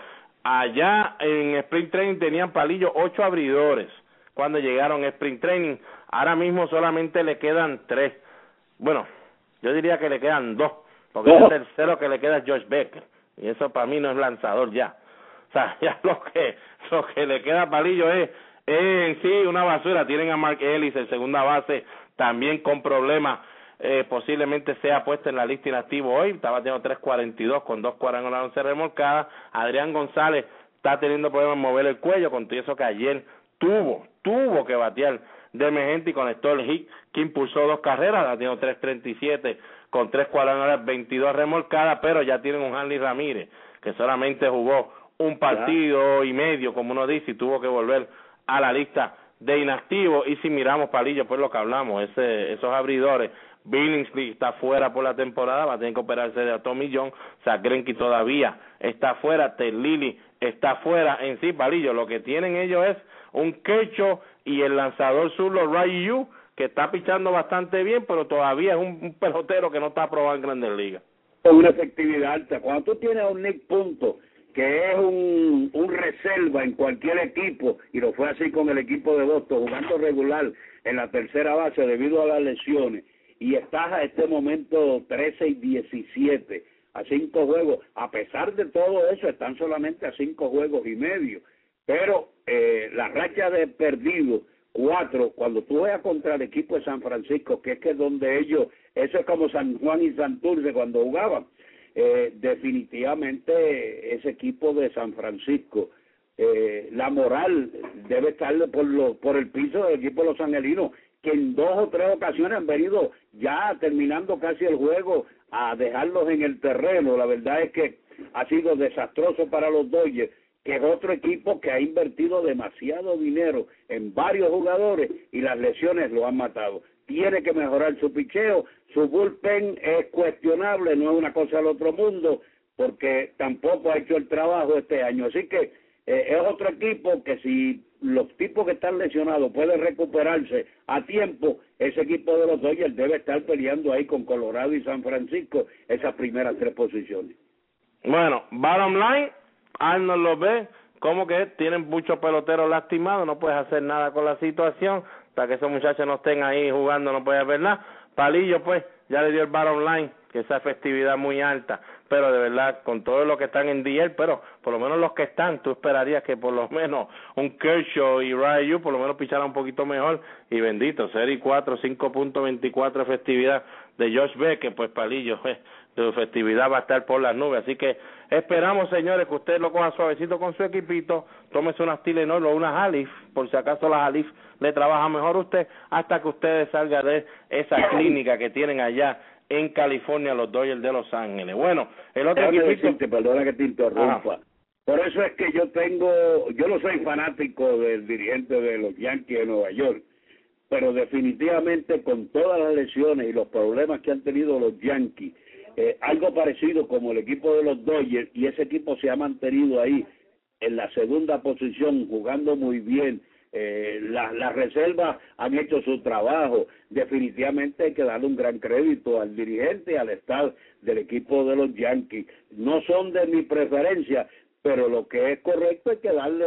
Allá en Spring Training tenían Palillo ocho abridores cuando llegaron a Spring Training. Ahora mismo solamente le quedan tres. Bueno, yo diría que le quedan dos, porque oh. el tercero que le queda es Josh Becker, y eso para mí no es lanzador ya. O sea, ya lo que lo que le queda a Palillo es, es en sí una basura. Tienen a Mark Ellis, el segunda base, también con problemas. Eh, posiblemente sea puesto en la lista inactivo hoy. Está bateando tres cuarenta y dos con dos cuadrangulares, once remolcadas. Adrián González está teniendo problemas en mover el cuello, con todo eso que ayer tuvo, tuvo que batear de emergente y conectó el hit que impulsó dos carreras. Bateando tres treinta y siete con tres cuadrangulares, veintidós remolcadas, pero ya tienen un Hanley Ramírez que solamente jugó un partido y medio, como uno dice, y tuvo que volver a la lista de inactivos. Y si miramos, Palillo, pues lo que hablamos, ese, esos abridores, Billingsley está fuera por la temporada, va a tener que operarse de Tommy John. Zach Greinke todavía está fuera, Ted Lilly está fuera. En sí, Palillo, lo que tienen ellos es un quecho y el lanzador zurdo Ray Yu, que está pichando bastante bien, pero todavía es un, un pelotero que no está aprobado en Grandes Ligas. Con una efectividad alta. Cuando tú tienes a un Nick Punto, que es un, un reserva en cualquier equipo, y lo fue así con el equipo de Boston, jugando regular en la tercera base debido a las lesiones, y estás a este momento trece y diecisiete, a cinco juegos. A pesar de todo eso, están solamente a cinco juegos y medio, pero eh, la racha de perdidos, cuatro, cuando tú veas contra el equipo de San Francisco, que es que donde ellos, eso es como San Juan y Santurce cuando jugaban, eh, definitivamente ese equipo de San Francisco, eh, la moral debe estar por, lo, por el piso del equipo de los angelinos, que en dos o tres ocasiones han venido ya terminando casi el juego a dejarlos en el terreno. La verdad es que ha sido desastroso para los Dodgers, que es otro equipo que ha invertido demasiado dinero en varios jugadores y las lesiones lo han matado. Tiene que mejorar su picheo, su bullpen es cuestionable, no es una cosa del otro mundo, porque tampoco ha hecho el trabajo este año. Así que eh, es otro equipo que si los tipos que están lesionados pueden recuperarse a tiempo, ese equipo de los Dodgers debe estar peleando ahí con Colorado y San Francisco esas primeras tres posiciones. Bueno, bottom line, Arnold lo ve como que tienen muchos peloteros lastimados, no puedes hacer nada con la situación, hasta que esos muchachos no estén ahí jugando no puedes ver nada. Palillo pues ya le dio el bottom line, que esa efectividad muy alta, pero de verdad con todo lo que están en D L, pero por lo menos los que están, tú esperarías que por lo menos un Kershaw y Ryu por lo menos picharan un poquito mejor, y bendito, cero y cuatro, cinco punto veinticuatro efectividad de Josh Becker, pues Palillo, eh, su efectividad va a estar por las nubes, así que esperamos, señores, que usted lo coja suavecito con su equipito, tómese unas Tylenol o unas Alif, por si acaso las Alif le trabaja mejor a usted, hasta que usted salga de esa clínica que tienen allá en California, los Dodgers de Los Ángeles. Bueno, el otro Déjame equipito... decirte, perdona que te interrumpa. Ajá. Por eso es que yo tengo, yo no soy fanático del dirigente de los Yankees de Nueva York, pero definitivamente con todas las lesiones y los problemas que han tenido los Yankees, eh, algo parecido como el equipo de los Dodgers, y ese equipo se ha mantenido ahí en la segunda posición, jugando muy bien. Eh, las la reservas han hecho su trabajo. Definitivamente hay que darle un gran crédito al dirigente y al staff del equipo de los Yankees. No son de mi preferencia, pero lo que es correcto es que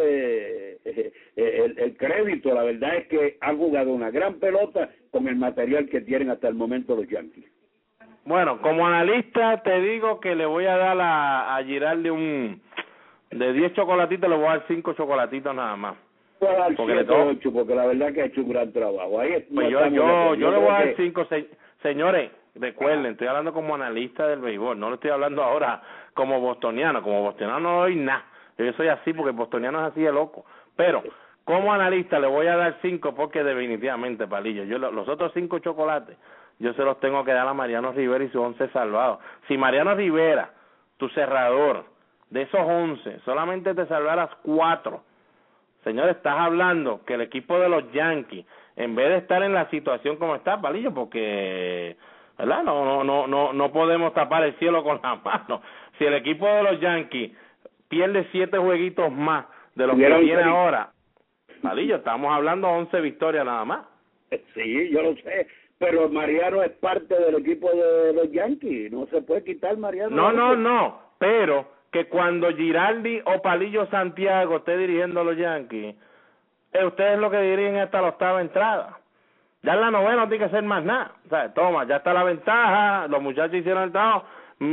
darle eh, el, el crédito. La verdad es que han jugado una gran pelota con el material que tienen hasta el momento los Yankees. Bueno, como analista te digo que le voy a dar a, a Girardi un de diez chocolatitos, le voy a dar cinco chocolatitos nada más. Porque, siete, ocho, porque la verdad que ha hecho un gran trabajo. Ahí pues no yo yo, yo le voy a dar que... cinco, se, señores, recuerden, estoy hablando como analista del béisbol, no le estoy hablando ahora como bostoniano, como bostoniano no doy nada, yo soy así porque el bostoniano es así de loco, pero como analista le voy a dar cinco porque definitivamente, Palillo, yo los otros cinco chocolates, yo se los tengo que dar a Mariano Rivera y sus once salvados. Si Mariano Rivera, tu cerrador, de esos once, solamente te salvaras cuatro, señores, estás hablando que el equipo de los Yankees, en vez de estar en la situación como está, Palillo, porque, ¿verdad? No, no, no, no, no podemos tapar el cielo con las manos. Si el equipo de los Yankees pierde siete jueguitos más de los que tiene ahora, Palillo, estamos hablando once victorias nada más. Sí, yo lo sé, pero Mariano es parte del equipo de los Yankees, no se puede quitar Mariano. No, no, no, pero que cuando Giraldi o Palillo Santiago esté dirigiendo a los Yankees, eh, ustedes lo que dirigen hasta la octava entrada. Ya en la novena no tiene que hacer más nada. O sea, toma, ya está la ventaja, los muchachos hicieron el trabajo,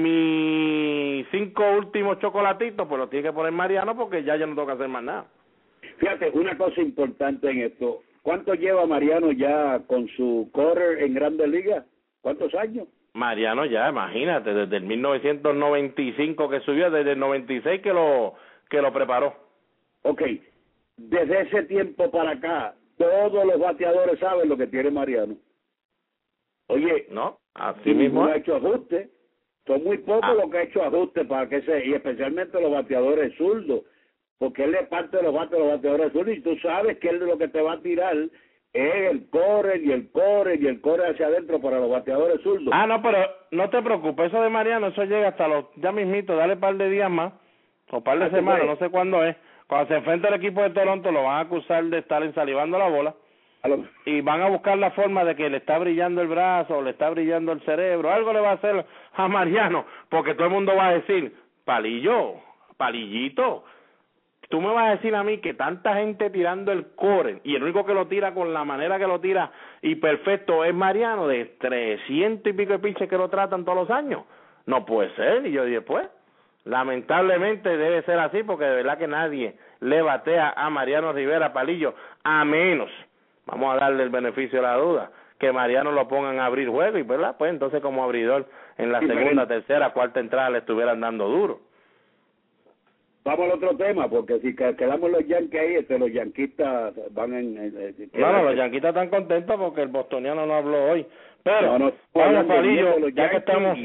mis cinco últimos chocolatitos, pues los tiene que poner Mariano porque ya yo no tengo que hacer más nada. Fíjate, una cosa importante en esto, ¿cuánto lleva Mariano ya con su quarter en Grandes Ligas? ¿Cuántos años? Mariano ya, imagínate, desde el mil novecientos noventa y cinco que subió, desde el noventa y seis que lo que lo preparó. Ok, desde ese tiempo para acá, todos los bateadores saben lo que tiene Mariano. Oye, ¿no? Así y mismo ha hecho ajustes, son muy pocos ah. los que ha hecho ajustes para que se, y especialmente los bateadores zurdos, porque él es parte de los bates de los bateadores zurdos y tú sabes que él lo que te va a tirar es el core y el core y el core hacia adentro para los bateadores zurdos. Ah, no, pero no te preocupes, eso de Mariano, eso llega hasta los, ya mismito, dale un par de días más, o un par de semanas, no sé cuándo es. Cuando se enfrente al equipo de Toronto lo van a acusar de estar ensalivando la bola y van a buscar la forma de que le está brillando el brazo o le está brillando el cerebro, algo le va a hacer a Mariano, porque todo el mundo va a decir, Palillo, Palillito, tú me vas a decir a mí que tanta gente tirando el core y el único que lo tira con la manera que lo tira y perfecto es Mariano, de trescientos y pico de piches que lo tratan todos los años. No puede ser. Y yo dije, pues, lamentablemente debe ser así, porque de verdad que nadie le batea a Mariano Rivera Palillo, a menos, vamos a darle el beneficio de la duda, que Mariano lo pongan a abrir juego, y verdad, pues entonces como abridor en la sí, segunda, pero... tercera, cuarta entrada le estuvieran dando duro. Vamos al otro tema, porque si quedamos los Yankees ahí, este, los yanquistas van en... en, en no, no, los yanquistas están contentos porque el bostoniano no habló hoy. Pero, no, no, vamos, Palillo, ya que estamos...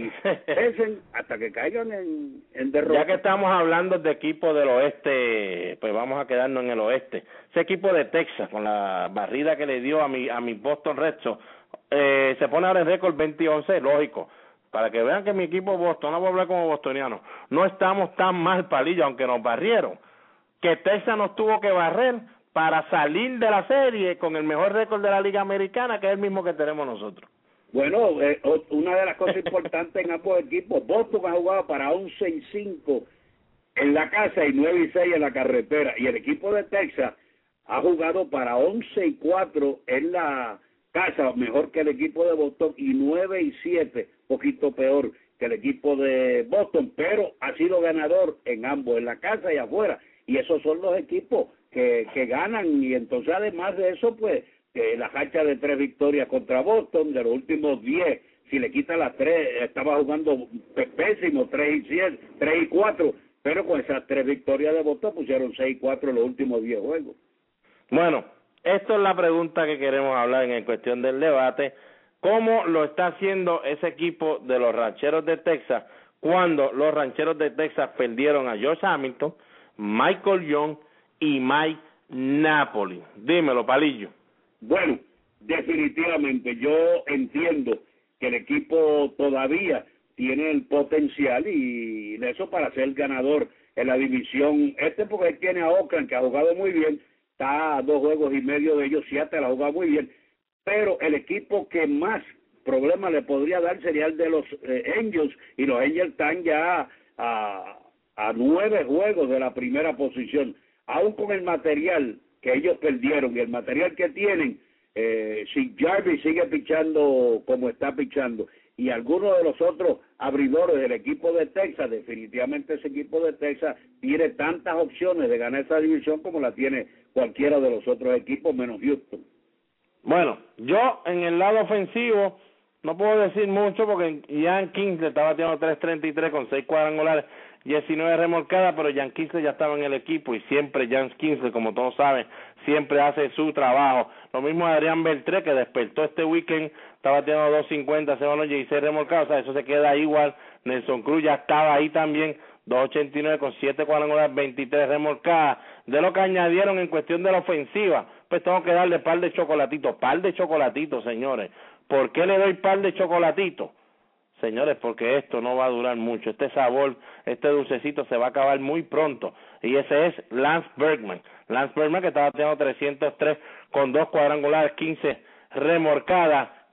hasta que caigan en, en derrota. Ya que estamos hablando de equipo del oeste, pues vamos a quedarnos en el oeste. Ese equipo de Texas, con la barrida que le dio a mi a mi Boston Red Sox, eh, se pone ahora en récord veinte a once, lógico. Para que vean que mi equipo Boston, no voy a hablar como bostoniano, no estamos tan mal, Palillo, aunque nos barrieron, que Texas nos tuvo que barrer para salir de la serie con el mejor récord de la Liga Americana, que es el mismo que tenemos nosotros. Bueno, eh, una de las cosas importantes en ambos equipos, Boston ha jugado para once y cinco en la casa y nueve y seis en la carretera, y el equipo de Texas ha jugado para once y cuatro en la casa, mejor que el equipo de Boston, y nueve y siete, poquito peor que el equipo de Boston, pero ha sido ganador en ambos, en la casa y afuera, y esos son los equipos que, que ganan, y entonces además de eso, pues, que la racha de tres victorias contra Boston, de los últimos diez, si le quita las tres, estaba jugando pésimo, tres y siete, tres y cuatro, pero con esas tres victorias de Boston pusieron seis y cuatro en los últimos diez juegos. Bueno, esto es la pregunta que queremos hablar en cuestión del debate. ¿Cómo lo está haciendo ese equipo de los Rancheros de Texas cuando los Rancheros de Texas perdieron a Josh Hamilton, Michael Young y Mike Napoli? Dímelo, Palillo. Bueno, definitivamente yo entiendo que el equipo todavía tiene el potencial y eso para ser ganador en la división este, porque él tiene a Oakland, que ha jugado muy bien, está a dos juegos y medio de ellos, Seattle ha jugado muy bien, pero el equipo que más problemas le podría dar sería el de los eh, Angels, y los Angels están ya a, a nueve juegos de la primera posición, aún con el material que ellos perdieron y el material que tienen, eh, si Jarvis sigue pichando como está pichando y algunos de los otros abridores del equipo de Texas, definitivamente ese equipo de Texas tiene tantas opciones de ganar esa división como la tiene cualquiera de los otros equipos menos Houston. Bueno, yo en el lado ofensivo no puedo decir mucho porque Jan Kinsler estaba bateando tres treinta y tres con seis cuadrangulares, diecinueve remolcadas, pero Jan Kinsler ya estaba en el equipo y siempre Jan Kinsler, como todos saben, siempre hace su trabajo. Lo mismo Adrián Beltré, que despertó este weekend, estaba bateando dos cincuenta, cero y seis remolcadas, o sea, eso se queda igual. Nelson Cruz ya estaba ahí también, dos ochenta y nueve con siete cuadrangulares, veintitrés remolcadas. De lo que añadieron en cuestión de la ofensiva, pues tengo que darle par de chocolatitos, par de chocolatitos, señores. ¿Por qué le doy par de chocolatitos? Señores, porque esto no va a durar mucho. Este sabor, este dulcecito se va a acabar muy pronto. Y ese es Lance Berkman. Lance Berkman, que estaba teniendo trescientos tres con dos cuadrangulares, quince remorcadas.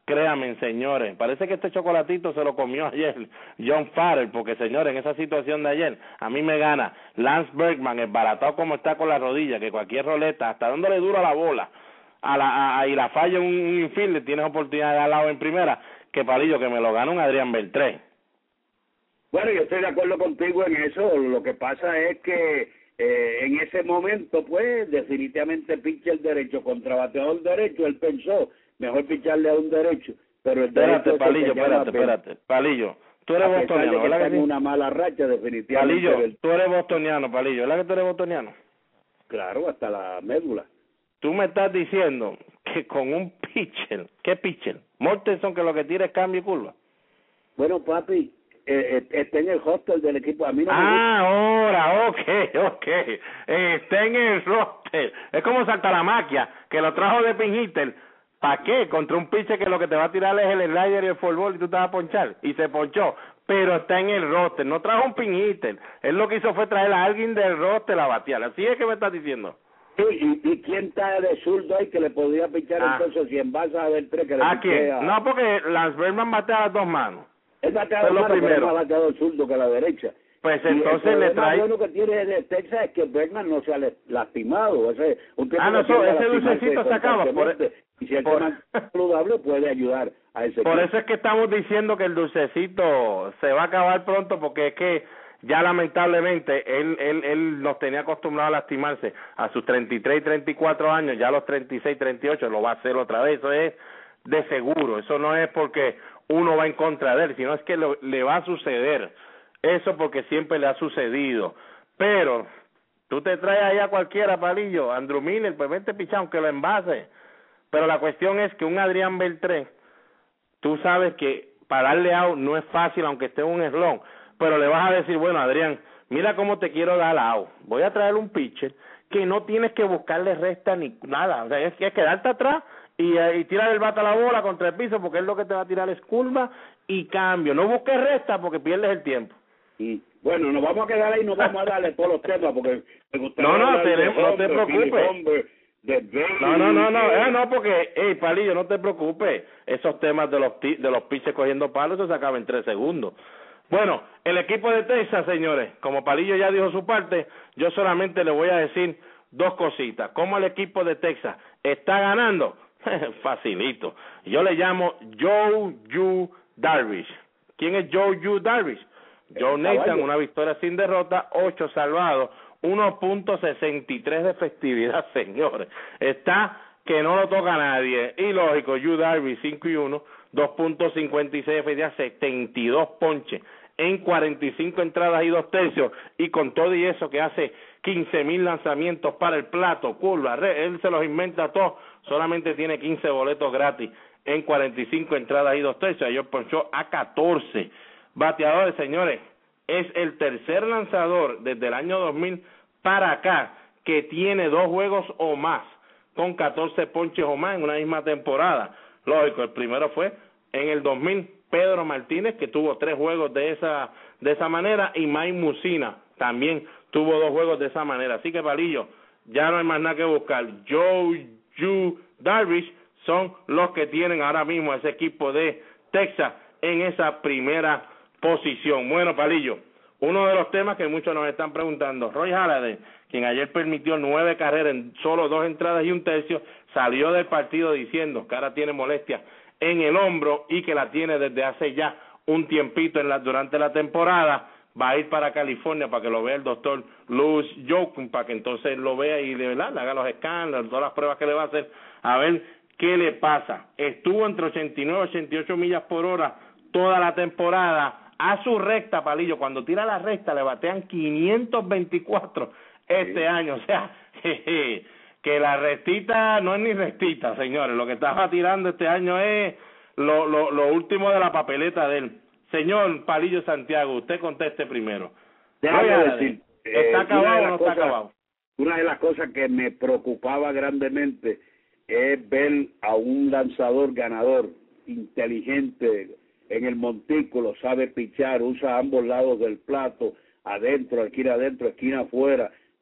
créanme, señores, parece que este chocolatito se lo comió ayer John Farrell, porque, señores, en esa situación de ayer, a mí me gana Lance Berkman, esbaratado como está con la rodilla, que cualquier roleta, hasta dándole duro a la bola, a la a, a, y la falla un, un infield, tienes oportunidad de al lado en primera, que Palillo, que me lo gana un Adrián Beltré. Bueno, yo estoy de acuerdo contigo en eso. Lo que pasa es que eh, en ese momento, pues, definitivamente pitcher derecho contra bateador derecho, él pensó, mejor picharle a un derecho, pero el espérate, derecho Palillo, se espérate, espérate, Palillo, tú eres bostoniano, ¿verdad que sí? Una mala racha, definitivamente. Palillo, del... tú eres bostoniano, Palillo, ¿verdad que tú eres bostoniano? Claro, hasta la médula. Tú me estás diciendo que con un pitcher, ¿qué pitcher? Mortenson, que lo que tira es cambio y curva. Bueno, papi, eh, eh, está en el hostel del equipo. A mí no me ah, ahora, ok, ok. Eh, está en el roster. Es como Saltamaquia, que lo trajo de pin hitter. ¿Para qué? Contra un pitcher que lo que te va a tirar es el slider y el fútbol y tú te vas a ponchar. Y se ponchó. Pero está en el roster. No trajo un pin hitter. Él lo que hizo fue traer a alguien del roster a batear. Así es que me estás diciendo. Sí, y, y quién está de zurdo ahí que le podría pichar ah. entonces si en base a ver tres que le ¿A quién? A... No, porque Lance Berkman batea a las dos manos. Él batea a las dos manos, pero es más bateador zurdo que a la derecha. Pues entonces y el le trae... Lo bueno que tiene de Texas es que Berkman no se ha lastimado. Ese, un ah, no, eso, ese dulcecito se acaba. Por... Y si el por... tema saludable puede ayudar a ese Por equipo. eso es que estamos diciendo que el dulcecito se va a acabar pronto, porque es que ya lamentablemente él él él nos tenía acostumbrado a lastimarse a sus treinta y tres, treinta y cuatro años, ya a los treinta y seis, treinta y ocho lo va a hacer otra vez. Eso es de seguro, eso no es porque uno va en contra de él, sino es que lo, le va a suceder. Eso porque siempre le ha sucedido. Pero tú te traes ahí a cualquiera, Palillo, Andrew Miller, pues vente pichado, aunque lo envase. Pero la cuestión es que un Adrián Beltré, tú sabes que para darle out no es fácil, aunque esté en un slump, pero le vas a decir, bueno, Adrián, mira cómo te quiero dar out. Voy a traer un pitcher que no tienes que buscarle resta ni nada. O sea, es que es quedarte atrás y, y tirar el bate a la bola contra el piso, porque él lo que te va a tirar es curva y cambio. No busques resta porque pierdes el tiempo. Y bueno, nos vamos a quedar ahí y nos vamos a darle todos los temas, porque me gustaría no, no, tenemos, hombre, no te preocupes. Hombre, de no, no, no, no, eh, no, porque, hey, Palillo, no te preocupes. Esos temas de los de los pitches cogiendo palos, eso se acaba en tres segundos. Bueno, el equipo de Texas, señores, como Palillo ya dijo su parte, yo solamente le voy a decir dos cositas. ¿Cómo el equipo de Texas está ganando? Facilito. Yo le llamo Joe Yu Darvish. ¿Quién es Joe Yu Darvish? Joe Nathan, una victoria sin derrota, ocho salvados, uno punto sesenta y tres de efectividad, señores. Está que no lo toca a nadie. Y lógico, Yu Darvish, cinco y uno, dos punto cincuenta y seis de efectividad, setenta y dos ponches en cuarenta y cinco entradas y dos tercios, y con todo y eso que hace quince mil lanzamientos para el plato, curva, él se los inventa todos, solamente tiene quince boletos gratis en cuarenta y cinco entradas y dos tercios, ellos ponchó a catorce bateadores, señores. Es el tercer lanzador desde el año dos mil para acá que tiene dos juegos o más con catorce ponches o más en una misma temporada. Lógico, el primero fue en el dos mil, Pedro Martínez, que tuvo tres juegos de esa de esa manera, y Mike Mussina también tuvo dos juegos de esa manera. Así que, Palillo, ya no hay más nada que buscar. Joe Yu Darvish son los que tienen ahora mismo ese equipo de Texas en esa primera posición. Bueno, Palillo, uno de los temas que muchos nos están preguntando, Roy Halladay, quien ayer permitió nueve carreras en solo dos entradas y un tercio, salió del partido diciendo que ahora tiene molestias en el hombro y que la tiene desde hace ya un tiempito en la, durante la temporada. Va a ir para California para que lo vea el doctor Louis Jochen, para que entonces lo vea y de verdad le haga los escáneres, todas las pruebas que le va a hacer, a ver qué le pasa. Estuvo entre ochenta y nueve y ochenta y ocho millas por hora toda la temporada. A su recta, Palillo, cuando tira la recta le batean quinientos veinticuatro este sí. año, o sea, jeje, que la rectita no es ni rectita, señores, lo que estaba tirando este año es lo, lo, lo último de la papeleta de él. Señor Palillo Santiago, usted conteste primero. Déjame decir, ¿está eh, acabado o no cosas, está acabado? Una de las cosas que me preocupaba grandemente es ver a un lanzador ganador, inteligente, en el montículo, sabe pichar, usa ambos lados del plato, adentro, esquina adentro, esquina afuera,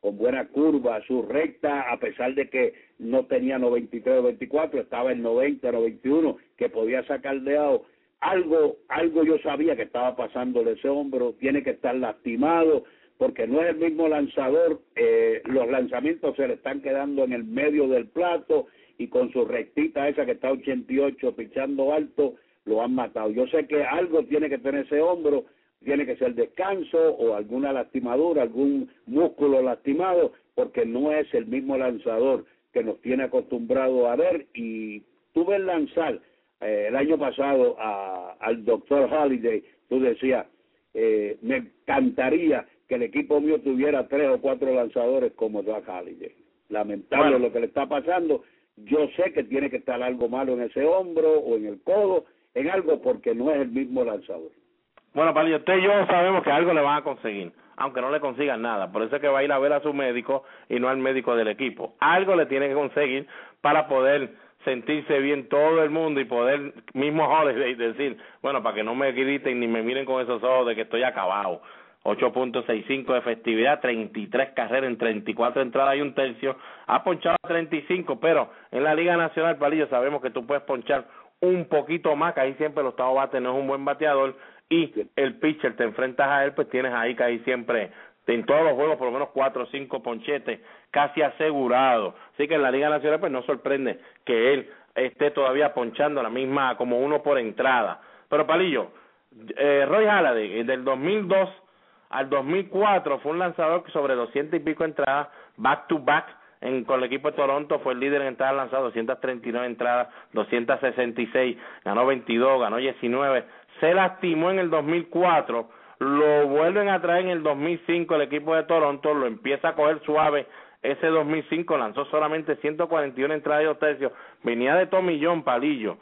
con buena curva, su recta, a pesar de que no tenía noventa y tres o veinticuatro, estaba en noventa, noventa y uno, que podía sacar de out. Algo, algo yo sabía que estaba pasándole ese hombro, tiene que estar lastimado, porque no es el mismo lanzador, eh, los lanzamientos se le están quedando en el medio del plato, y con su rectita esa que está ochenta y ocho, pichando alto, lo han matado. Yo sé que algo tiene que tener ese hombro, tiene que ser descanso o alguna lastimadura, algún músculo lastimado, porque no es el mismo lanzador que nos tiene acostumbrado a ver. Y tú ves lanzar eh, el año pasado a, al doctor Holliday, tú decías, eh, me encantaría que el equipo mío tuviera tres o cuatro lanzadores como Doug Holliday. Lamentable bueno. lo que le está pasando. Yo sé que tiene que estar algo malo en ese hombro o en el codo, en algo, porque no es el mismo lanzador. Bueno, Palillo, usted y yo sabemos que algo le van a conseguir, aunque no le consigan nada. Por eso es que va a ir a ver a su médico y no al médico del equipo. Algo le tiene que conseguir para poder sentirse bien todo el mundo y poder, mismo Holiday, decir, bueno, para que no me griten ni me miren con esos ojos de que estoy acabado. ocho punto sesenta y cinco de efectividad, treinta y tres carreras en treinta y cuatro entradas y un tercio. Ha ponchado treinta y cinco, pero en la Liga Nacional, Palillo, sabemos que tú puedes ponchar un poquito más, que ahí siempre el octavo bate no es un buen bateador, y el pitcher te enfrentas a él, pues tienes ahí que ahí siempre, en todos los juegos, por lo menos cuatro o cinco ponchetes, casi asegurado. Así que en la Liga Nacional, pues no sorprende que él esté todavía ponchando la misma, como uno por entrada. Pero Palillo, eh, Roy Halladay, del dos mil dos al dos mil cuatro, fue un lanzador que sobre doscientas y pico entradas, back to back, En, con el equipo de Toronto fue el líder en entradas lanzadas, doscientas treinta y nueve entradas, doscientas sesenta y seis, ganó veintidós, ganó diecinueve, se lastimó en el dos mil cuatro, lo vuelven a traer en el dos mil cinco el equipo de Toronto, lo empieza a coger suave, ese dos mil cinco lanzó solamente ciento cuarenta y una entradas y dos tercios, venía de Tommy John, Palillo.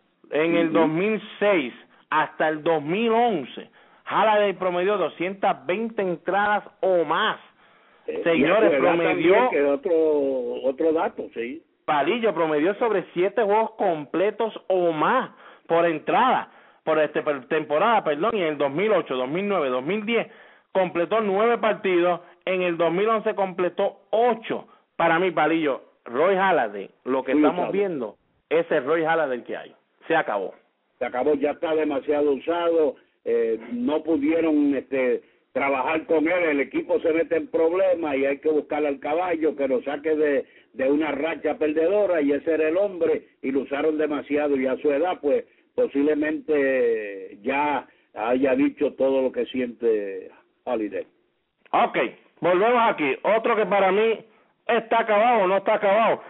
En el dos mil seis hasta el dos mil once, Halladay promedió doscientas veinte entradas o más. Señores, promedió que otro otro dato, sí. Palillo promedió sobre siete juegos completos o más por entrada, por este por temporada, perdón, y en el dos mil ocho, dos mil nueve, dos mil diez completó nueve partidos, en el dos mil once completó ocho. Para mí, Palillo, Roy Halladay, lo que sí, estamos sabe. viendo es el Roy Halladay que hay. Se acabó. Se acabó, ya está demasiado usado, eh, no pudieron este trabajar con él, el equipo se mete en problemas y hay que buscar al caballo que lo saque de, de una racha perdedora, y ese era el hombre, y lo usaron demasiado, y a su edad pues posiblemente ya haya dicho todo lo que siente Holliday. Ok, volvemos aquí, otro que para mí está acabado o no está acabado.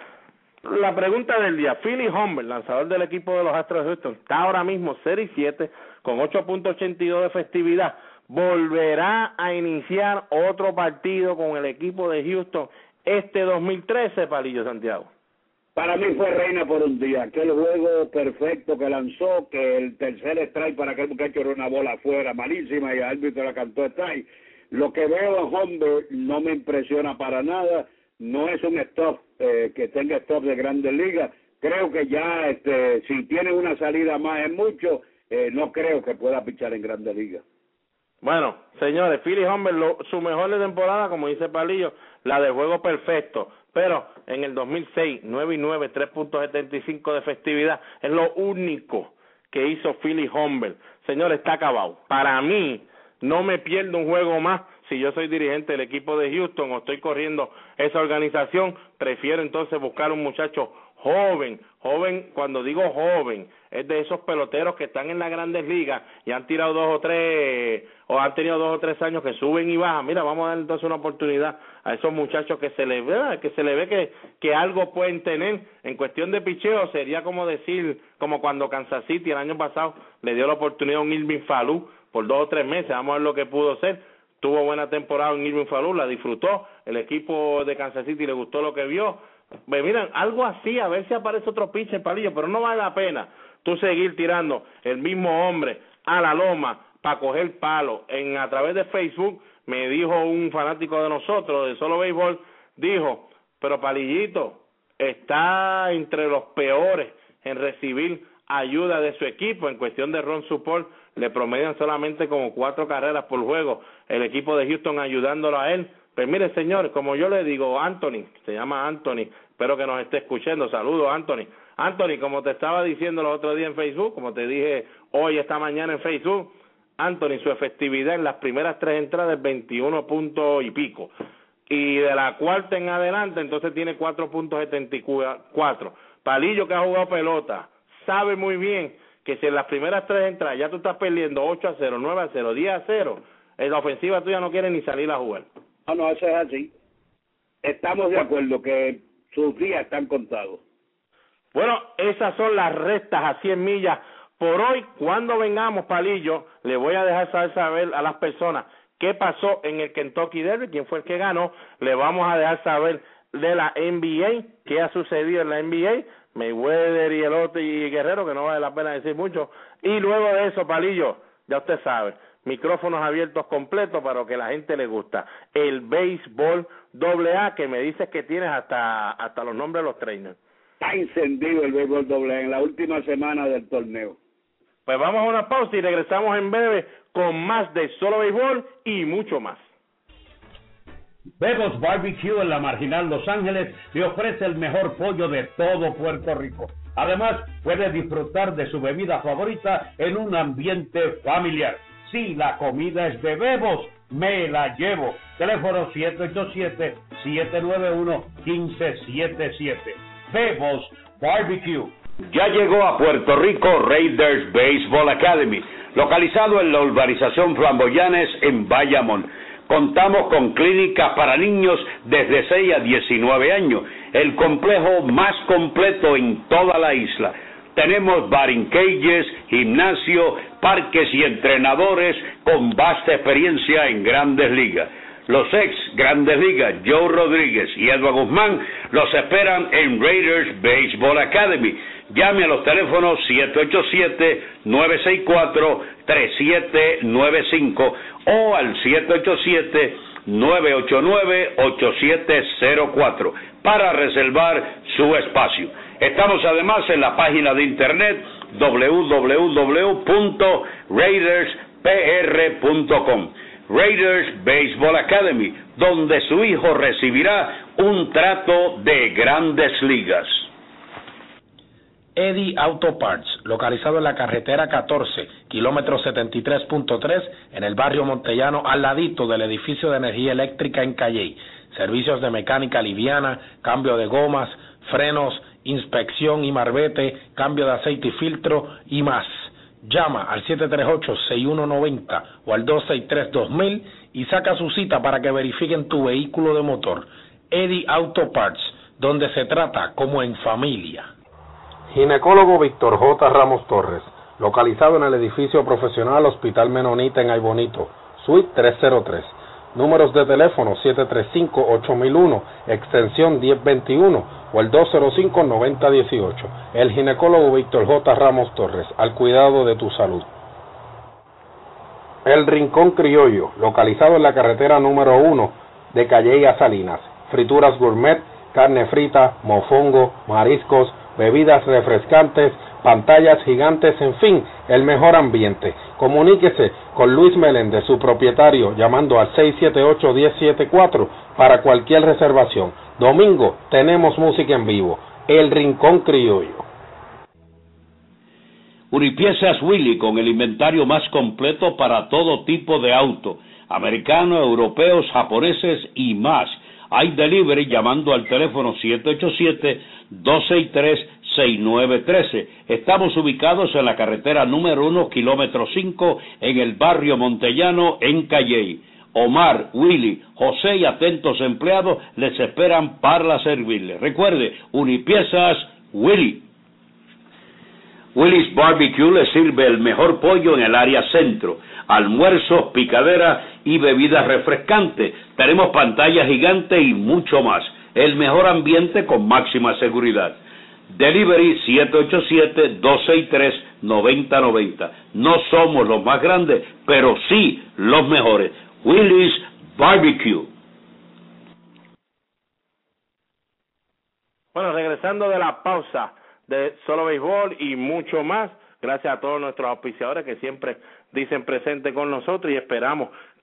La pregunta del día, Philly Humber, lanzador del equipo de los Astros de Houston, está ahora mismo cero y siete con ocho punto ochenta y dos de efectividad. ¿Volverá a iniciar otro partido con el equipo de Houston este dos mil trece, Palillo Santiago? Para mí fue reina por un día. Aquel juego perfecto que lanzó, que el tercer strike para aquel muchacho era una bola afuera, malísima, y el árbitro la cantó strike. Lo que veo en Humber no me impresiona para nada. No es un stop eh, que tenga stop de Grandes Ligas. Creo que ya, este, si tiene una salida más es mucho, eh, no creo que pueda pichar en Grandes Ligas. Bueno, señores, Philly Humber, lo, su mejor de temporada, como dice Palillo, la de juego perfecto, pero en el dos mil seis, nueve y nueve, tres punto setenta y cinco de efectividad, es lo único que hizo Philly Humber. Señores, está acabado. Para mí, no me pierdo un juego más. Si yo soy dirigente del equipo de Houston o estoy corriendo esa organización, prefiero entonces buscar un muchacho joven, joven, cuando digo joven, es de esos peloteros que están en las Grandes Ligas y han tirado dos o tres, o han tenido dos o tres años que suben y bajan. Mira, vamos a dar entonces una oportunidad a esos muchachos que se les ve, que se les ve que, que algo pueden tener. En cuestión de picheo, sería como decir, como cuando Kansas City el año pasado le dio la oportunidad a un Irving Falú por dos o tres meses, vamos a ver lo que pudo ser. Tuvo buena temporada en Irving Falú, la disfrutó, el equipo de Kansas City le gustó lo que vio. Pues miren, algo así, a ver si aparece otro pitcher, Palillo, pero no vale la pena tú seguir tirando el mismo hombre a la loma para coger palo. En, a través de Facebook me dijo un fanático de nosotros, de Solo Béisbol, dijo, pero Palillito está entre los peores en recibir ayuda de su equipo. En cuestión de run support, le promedian solamente como cuatro carreras por juego el equipo de Houston ayudándolo a él, Pues mire, señor, como yo le digo, Anthony, se llama Anthony, espero que nos esté escuchando. Saludos, Anthony. Anthony, como te estaba diciendo el otro día en Facebook, como te dije hoy, esta mañana en Facebook, Anthony, su efectividad en las primeras tres entradas es veintiuno puntos y pico. Y de la cuarta en adelante, entonces tiene cuatro puntos setenta y cuatro. Palillo, que ha jugado pelota, sabe muy bien que si en las primeras tres entradas ya tú estás perdiendo ocho a cero, nueve a cero, diez a cero, la ofensiva tuya no quiere ni salir a jugar. No, no, eso es así. Estamos de acuerdo que sus días están contados. Bueno, esas son las rectas a cien millas por hoy. Cuando vengamos, Palillo, le voy a dejar saber, saber a las personas qué pasó en el Kentucky Derby, quién fue el que ganó. Le vamos a dejar saber de la N B A, qué ha sucedido en la N B A, Mayweather y el otro y Guerrero, que no vale la pena decir mucho. Y luego de eso, Palillo, ya usted sabe, micrófonos abiertos completos para lo que la gente le gusta. El béisbol doble A, que me dices que tienes hasta hasta los nombres de los trainers. Está encendido el béisbol doble A en la última semana del torneo. Pues vamos a una pausa y regresamos en breve con más de Solo Béisbol y mucho más. Bebo's Barbecue en la Marginal Los Ángeles le ofrece el mejor pollo de todo Puerto Rico. Además, puede disfrutar de su bebida favorita en un ambiente familiar. Si la comida es de Bebo's, me la llevo. Teléfono siete ocho siete, siete nueve uno, uno cinco siete siete. Bebo's Barbecue. Ya llegó a Puerto Rico Raiders Baseball Academy, localizado en la urbanización Flamboyanes en Bayamón. Contamos con clínicas para niños desde seis a diecinueve años, el complejo más completo en toda la isla. Tenemos batting cages, gimnasio, parques y entrenadores con vasta experiencia en Grandes Ligas. Los ex Grandes Ligas, Joe Rodríguez y Edward Guzmán, los esperan en Raiders Baseball Academy. Llame a los teléfonos siete ocho siete, nueve seis cuatro, tres siete nueve cinco o al siete ocho siete, nueve ocho nueve, ocho siete cero cuatro para reservar su espacio. Estamos además en la página de internet doble u doble u doble u punto raiders p r punto com. Raiders Baseball Academy, donde su hijo recibirá un trato de Grandes Ligas. Eddie Auto Parts, localizado en la carretera catorce, kilómetro setenta y tres punto tres, en el barrio Montellano, al ladito del edificio de energía eléctrica en Calley. Servicios de mecánica liviana, cambio de gomas, frenos, inspección y marbete, cambio de aceite y filtro y más. Llama al siete tres ocho, seis uno nueve cero o al dos seis tres, dos mil y saca su cita para que verifiquen tu vehículo de motor. Eddie Auto Parts, donde se trata como en familia. Ginecólogo Víctor J. Ramos Torres, localizado en el edificio profesional Hospital Menonita en Aybonito, suite trescientos tres. Números de teléfono siete tres cinco, ocho mil uno, extensión diez veintiuno o el dos cero cinco, noventa dieciocho. El ginecólogo Víctor J. Ramos Torres, al cuidado de tu salud. El Rincón Criollo, localizado en la carretera número uno de Calley a Salinas. Frituras gourmet, carne frita, mofongo, mariscos, bebidas refrescantes, pantallas gigantes, en fin, el mejor ambiente. Comuníquese con Luis Meléndez, su propietario, llamando al seis siete ocho, uno cero siete cuatro para cualquier reservación. Domingo tenemos música en vivo. El Rincón Criollo. Unipiezas Willy, con el inventario más completo para todo tipo de auto, americanos, europeos, japoneses y más. Hay delivery llamando al teléfono siete ocho siete, dos seis tres, seis nueve uno tres. Estamos ubicados en la carretera número uno, kilómetro cinco, en el barrio Montellano, en Calley. Omar, Willy, José y atentos empleados les esperan para servirles. Recuerde, Unipiezas Willy. Willy's Barbecue le sirve el mejor pollo en el área centro, almuerzos, picadera y bebidas refrescantes. Tenemos pantalla gigante y mucho más. El mejor ambiente con máxima seguridad. Delivery siete ocho siete, dos seis tres, nueve cero nueve cero. No somos los más grandes, pero sí los mejores. Willy's Barbecue. Bueno, regresando de la pausa de Solo Béisbol y mucho más, gracias a todos nuestros auspiciadores que siempre dicen presente con nosotros y esperamos que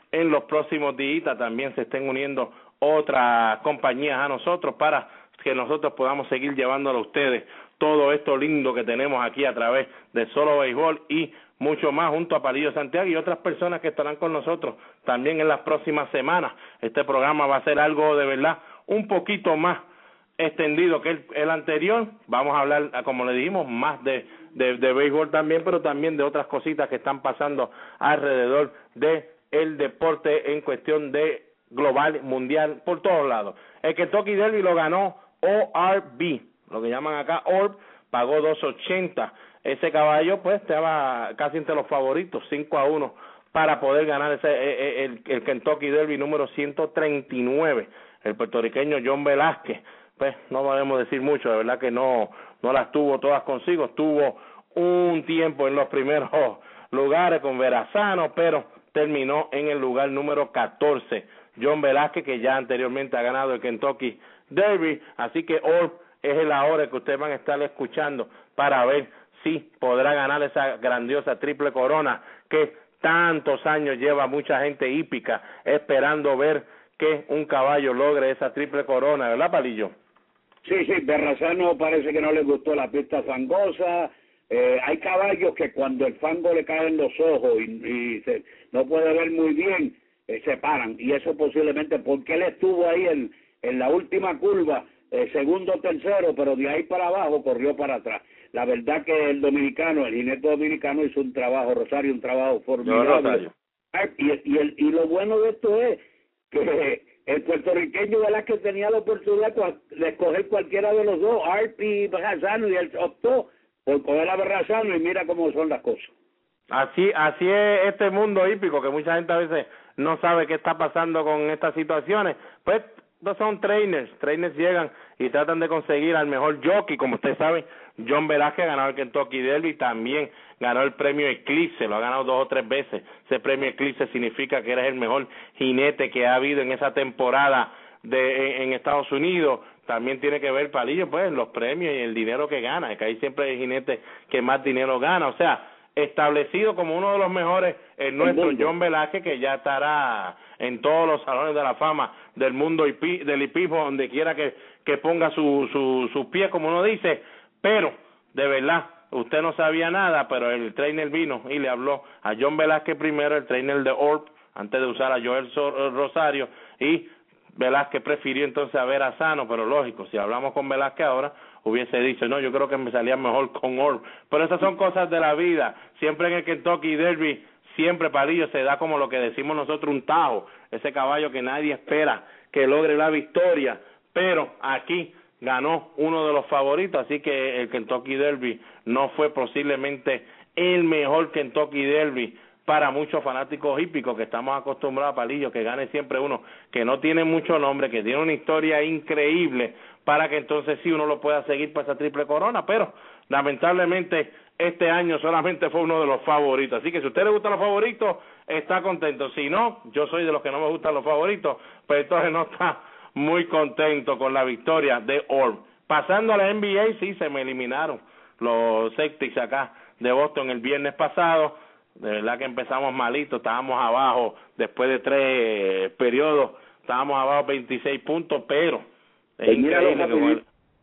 en los próximos días también se estén uniendo otras compañías a nosotros para que nosotros podamos seguir llevándolo a ustedes todo esto lindo que tenemos aquí a través de Solo Béisbol y mucho más junto a Palillo Santiago y otras personas que estarán con nosotros también en las próximas semanas. Este programa va a ser algo de verdad un poquito más extendido que el, el anterior. Vamos a hablar, como le dijimos, más de, de, de béisbol también, pero también de otras cositas que están pasando alrededor de el deporte en cuestión de global, mundial, por todos lados. El Kentucky Derby lo ganó O R B, lo que llaman acá O R B, pagó dos ochenta. Ese caballo pues estaba casi entre los favoritos, cinco a uno, para poder ganar ese el, el Kentucky Derby número ciento treinta y nueve. El puertorriqueño John Velázquez, pues no podemos decir mucho, de verdad que no no las tuvo todas consigo, estuvo un tiempo en los primeros lugares con Verrazano, pero terminó en el lugar número catorce. John Velázquez, que ya anteriormente ha ganado el Kentucky Derby, así que hoy es la hora que ustedes van a estar escuchando para ver si podrá ganar esa grandiosa triple corona que tantos años lleva mucha gente hípica esperando ver que un caballo logre esa triple corona, ¿verdad, Palillo? Sí, sí, Verrazano parece que no le gustó la pista fangosa. Eh, hay caballos que cuando el fango le cae en los ojos y, y se, no puede ver muy bien, eh, se paran. Y eso posiblemente porque él estuvo ahí en, en la última curva, eh, segundo o tercero, pero de ahí para abajo corrió para atrás. La verdad que el dominicano, el jinete dominicano hizo un trabajo, Rosario, un trabajo formidable. Y, y, el, y lo bueno de esto es que el puertorriqueño Velázquez tenía la oportunidad de escoger cualquiera de los dos, Art y Verrazano, y él optó por coger a Verrazano y mira cómo son las cosas. Así, así es este mundo hípico, que mucha gente a veces no sabe qué está pasando con estas situaciones. Pues no son trainers, trainers llegan y tratan de conseguir al mejor jockey. Como ustedes saben, John Velázquez ganó el Kentucky Derby, también ganó el premio Eclipse, lo ha ganado dos o tres veces. Ese premio Eclipse significa que eres el mejor jinete que ha habido en esa temporada de en, en Estados Unidos. También tiene que ver, Palillo, pues, los premios y el dinero que gana, que ahí siempre hay jinete que más dinero gana. O sea, establecido como uno de los mejores, el nuestro John Velázquez, que ya estará en todos los salones de la fama del mundo hipi, del hipismo, donde quiera que, que ponga su, su, sus pies, como uno dice. Pero, de verdad, usted no sabía nada, pero el trainer vino y le habló a John Velázquez primero, el trainer de O R B, antes de usar a Joel Rosario, y Velázquez prefirió entonces a Verrazano, pero lógico, si hablamos con Velázquez ahora, hubiese dicho, no, yo creo que me salía mejor con O R B. Pero esas son cosas de la vida. Siempre en el Kentucky Derby, siempre, Palillo, se da como lo que decimos nosotros, un tajo, ese caballo que nadie espera que logre la victoria, pero aquí ganó uno de los favoritos, así que el Kentucky Derby no fue posiblemente el mejor Kentucky Derby para muchos fanáticos hípicos que estamos acostumbrados a, Palillo, que gane siempre uno que no tiene mucho nombre, que tiene una historia increíble, para que entonces sí uno lo pueda seguir para esa triple corona, pero lamentablemente este año solamente fue uno de los favoritos, así que si a usted le gustan los favoritos, está contento. Si no, yo soy de los que no me gustan los favoritos, pues entonces no está muy contento con la victoria de O R B. Pasando a la N B A, sí, se me eliminaron los Celtics acá de Boston el viernes pasado. De verdad que empezamos malito, estábamos abajo después de tres periodos, estábamos abajo veintiséis puntos, pero es increíble que con el,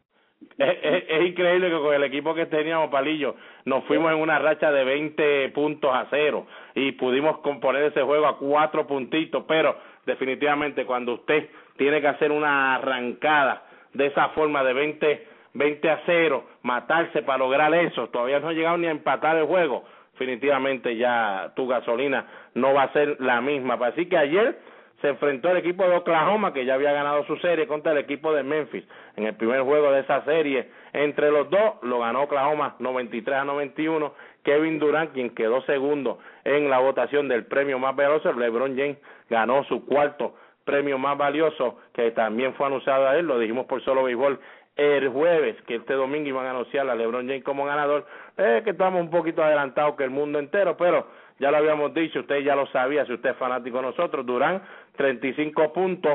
es, es, es increíble que con el equipo que teníamos, Palillo, nos fuimos en una racha de veinte puntos a cero y pudimos componer ese juego a cuatro puntitos, pero definitivamente cuando usted tiene que hacer una arrancada de esa forma de veinte, veinte a cero, matarse para lograr eso, todavía no ha llegado ni a empatar el juego, definitivamente ya tu gasolina no va a ser la misma. Así que ayer se enfrentó el equipo de Oklahoma, que ya había ganado su serie, contra el equipo de Memphis. En el primer juego de esa serie, entre los dos, lo ganó Oklahoma noventa y tres a noventa y uno. Kevin Durant, quien quedó segundo en la votación del premio más valioso, LeBron James ganó su cuarto premio más valioso, que también fue anunciado a él, lo dijimos por Solo Béisbol el jueves, que este domingo iban a anunciar a LeBron James como ganador. Eh, que estamos un poquito adelantados que el mundo entero, pero ya lo habíamos dicho, usted ya lo sabía, si usted es fanático de nosotros. Durant, treinta y cinco puntos,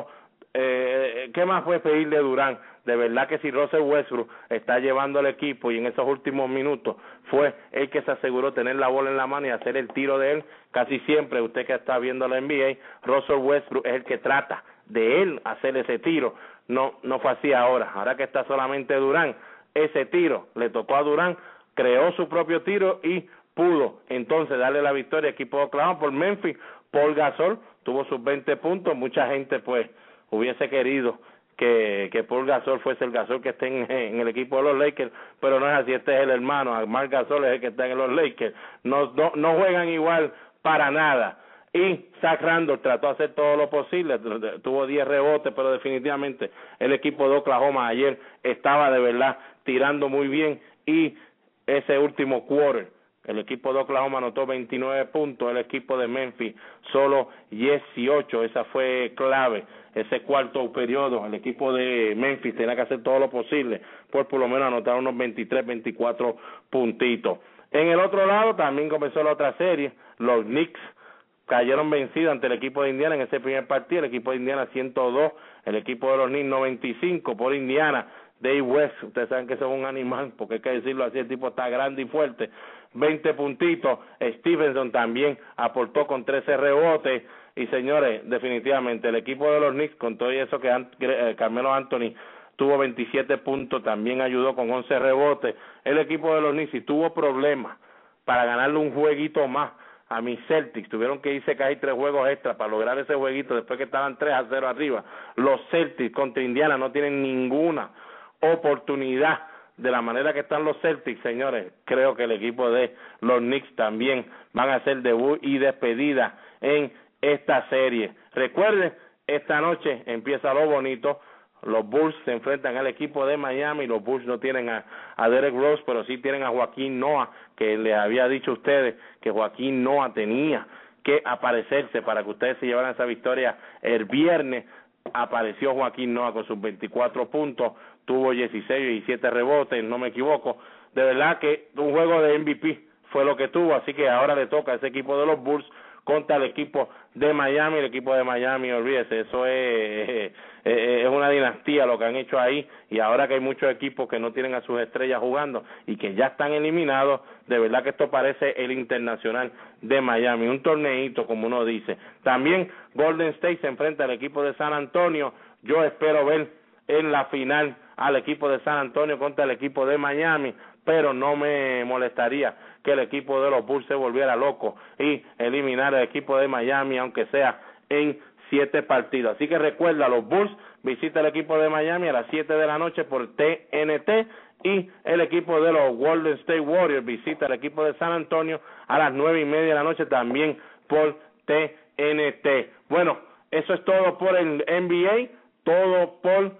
eh, ¿qué más puede pedir de Durán? De verdad que si Russell Westbrook está llevando al equipo y en esos últimos minutos fue el que se aseguró tener la bola en la mano y hacer el tiro de él, casi siempre usted que está viendo la N B A, Russell Westbrook es el que trata de él hacer ese tiro, no no fue así ahora, ahora que está solamente Durán, ese tiro le tocó a Durán, creó su propio tiro y pudo entonces darle la victoria al equipo de Oklahoma por Memphis. Paul Gasol tuvo sus veinte puntos, mucha gente pues hubiese querido que, que Paul Gasol fuese el Gasol que esté en, en el equipo de los Lakers, pero no es así, este es el hermano, Marc Gasol es el que está en los Lakers, no, no, no juegan igual para nada. Y Zach Randolph trató de hacer todo lo posible, tuvo diez rebotes, pero definitivamente el equipo de Oklahoma ayer estaba de verdad tirando muy bien, y ese último quarter el equipo de Oklahoma anotó veintinueve puntos, el equipo de Memphis solo dieciocho, esa fue clave, ese cuarto periodo, el equipo de Memphis tenía que hacer todo lo posible por por lo menos anotar unos veintitrés, veinticuatro puntitos. En el otro lado también comenzó la otra serie, los Knicks cayeron vencidos ante el equipo de Indiana en ese primer partido, el equipo de Indiana ciento dos, el equipo de los Knicks noventa y cinco por Indiana. Dave West, ustedes saben que eso es un animal, porque hay que decirlo así, el tipo está grande y fuerte, veinte puntitos, Stevenson también aportó con trece rebotes, y señores, definitivamente el equipo de los Knicks, con todo eso que eh, Carmelo Anthony tuvo veintisiete puntos, también ayudó con once rebotes, el equipo de los Knicks si tuvo problemas para ganarle un jueguito más a mis Celtics, tuvieron que irse casi tres juegos extra para lograr ese jueguito después que estaban tres a cero arriba. Los Celtics contra Indiana no tienen ninguna oportunidad de la manera que están los Celtics, señores. Creo que el equipo de los Knicks también van a hacer debut y despedida en esta serie. Recuerden, esta noche empieza lo bonito. Los Bulls se enfrentan al equipo de Miami. Los Bulls no tienen a, a Derrick Rose, pero sí tienen a Joaquín Noah, que les había dicho a ustedes que Joaquín Noah tenía que aparecerse para que ustedes se llevaran esa victoria el viernes. Apareció Joaquín Noah con sus veinticuatro puntos, tuvo dieciséis y siete rebotes, no me equivoco. De verdad que un juego de M V P fue lo que tuvo, así que ahora le toca a ese equipo de los Bulls contra el equipo de Miami. El equipo de Miami, olvídese, eso es, es, es una dinastía lo que han hecho ahí, y ahora que hay muchos equipos que no tienen a sus estrellas jugando y que ya están eliminados, de verdad que esto parece el Internacional de Miami, un torneito como uno dice. También Golden State se enfrenta al equipo de San Antonio. Yo espero ver en la final al equipo de San Antonio contra el equipo de Miami, pero no me molestaría que el equipo de los Bulls se volviera loco y eliminar al equipo de Miami, aunque sea en siete partidos. Así que recuerda, los Bulls visita el equipo de Miami a las siete de la noche por T N T, y el equipo de los Golden State Warriors visita el equipo de San Antonio a las nueve y media de la noche también por T N T. Bueno, eso es todo por el N B A, todo por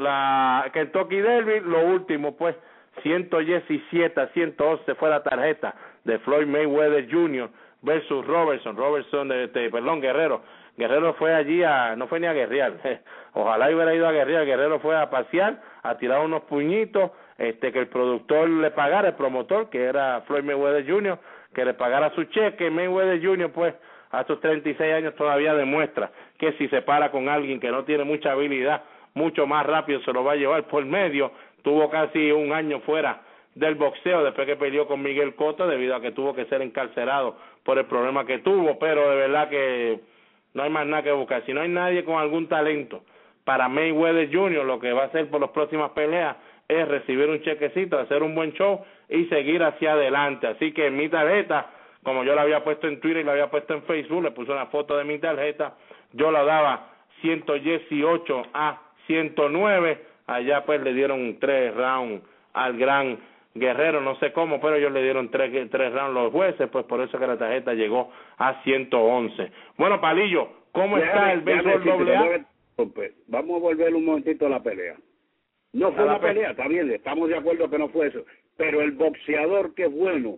la Kentucky Derby. Lo último, pues, ciento diecisiete a ciento once fue la tarjeta de Floyd Mayweather junior versus Robertson, Robertson de, de perdón, Guerrero. Guerrero fue allí a, no fue ni a guerrear, ojalá hubiera ido a guerrear. Guerrero fue a pasear, a tirar unos puñitos, este que el productor le pagara, el promotor, que era Floyd Mayweather junior, que le pagara su cheque. Mayweather junior, pues, a sus treinta y seis años todavía demuestra que si se para con alguien que no tiene mucha habilidad, mucho más rápido se lo va a llevar por medio. Tuvo casi un año fuera del boxeo después que peleó con Miguel Cotto, debido a que tuvo que ser encarcelado por el problema que tuvo, pero de verdad que no hay más nada que buscar. Si no hay nadie con algún talento para Mayweather junior, lo que va a hacer por las próximas peleas es recibir un chequecito, hacer un buen show y seguir hacia adelante. Así que mi tarjeta, como yo la había puesto en Twitter y la había puesto en Facebook, le puse una foto de mi tarjeta, yo la daba ciento dieciocho a ciento nueve. Allá pues le dieron tres rounds al gran Guerrero, no sé cómo, pero ellos le dieron tres, tres rounds los jueces, pues por eso que la tarjeta llegó a ciento once. Bueno, Palillo, ¿cómo ya está el béisbol doble A? Vamos a volver un momentito a la pelea. No fue una pelea, está bien, estamos de acuerdo que no fue eso, pero el boxeador que es bueno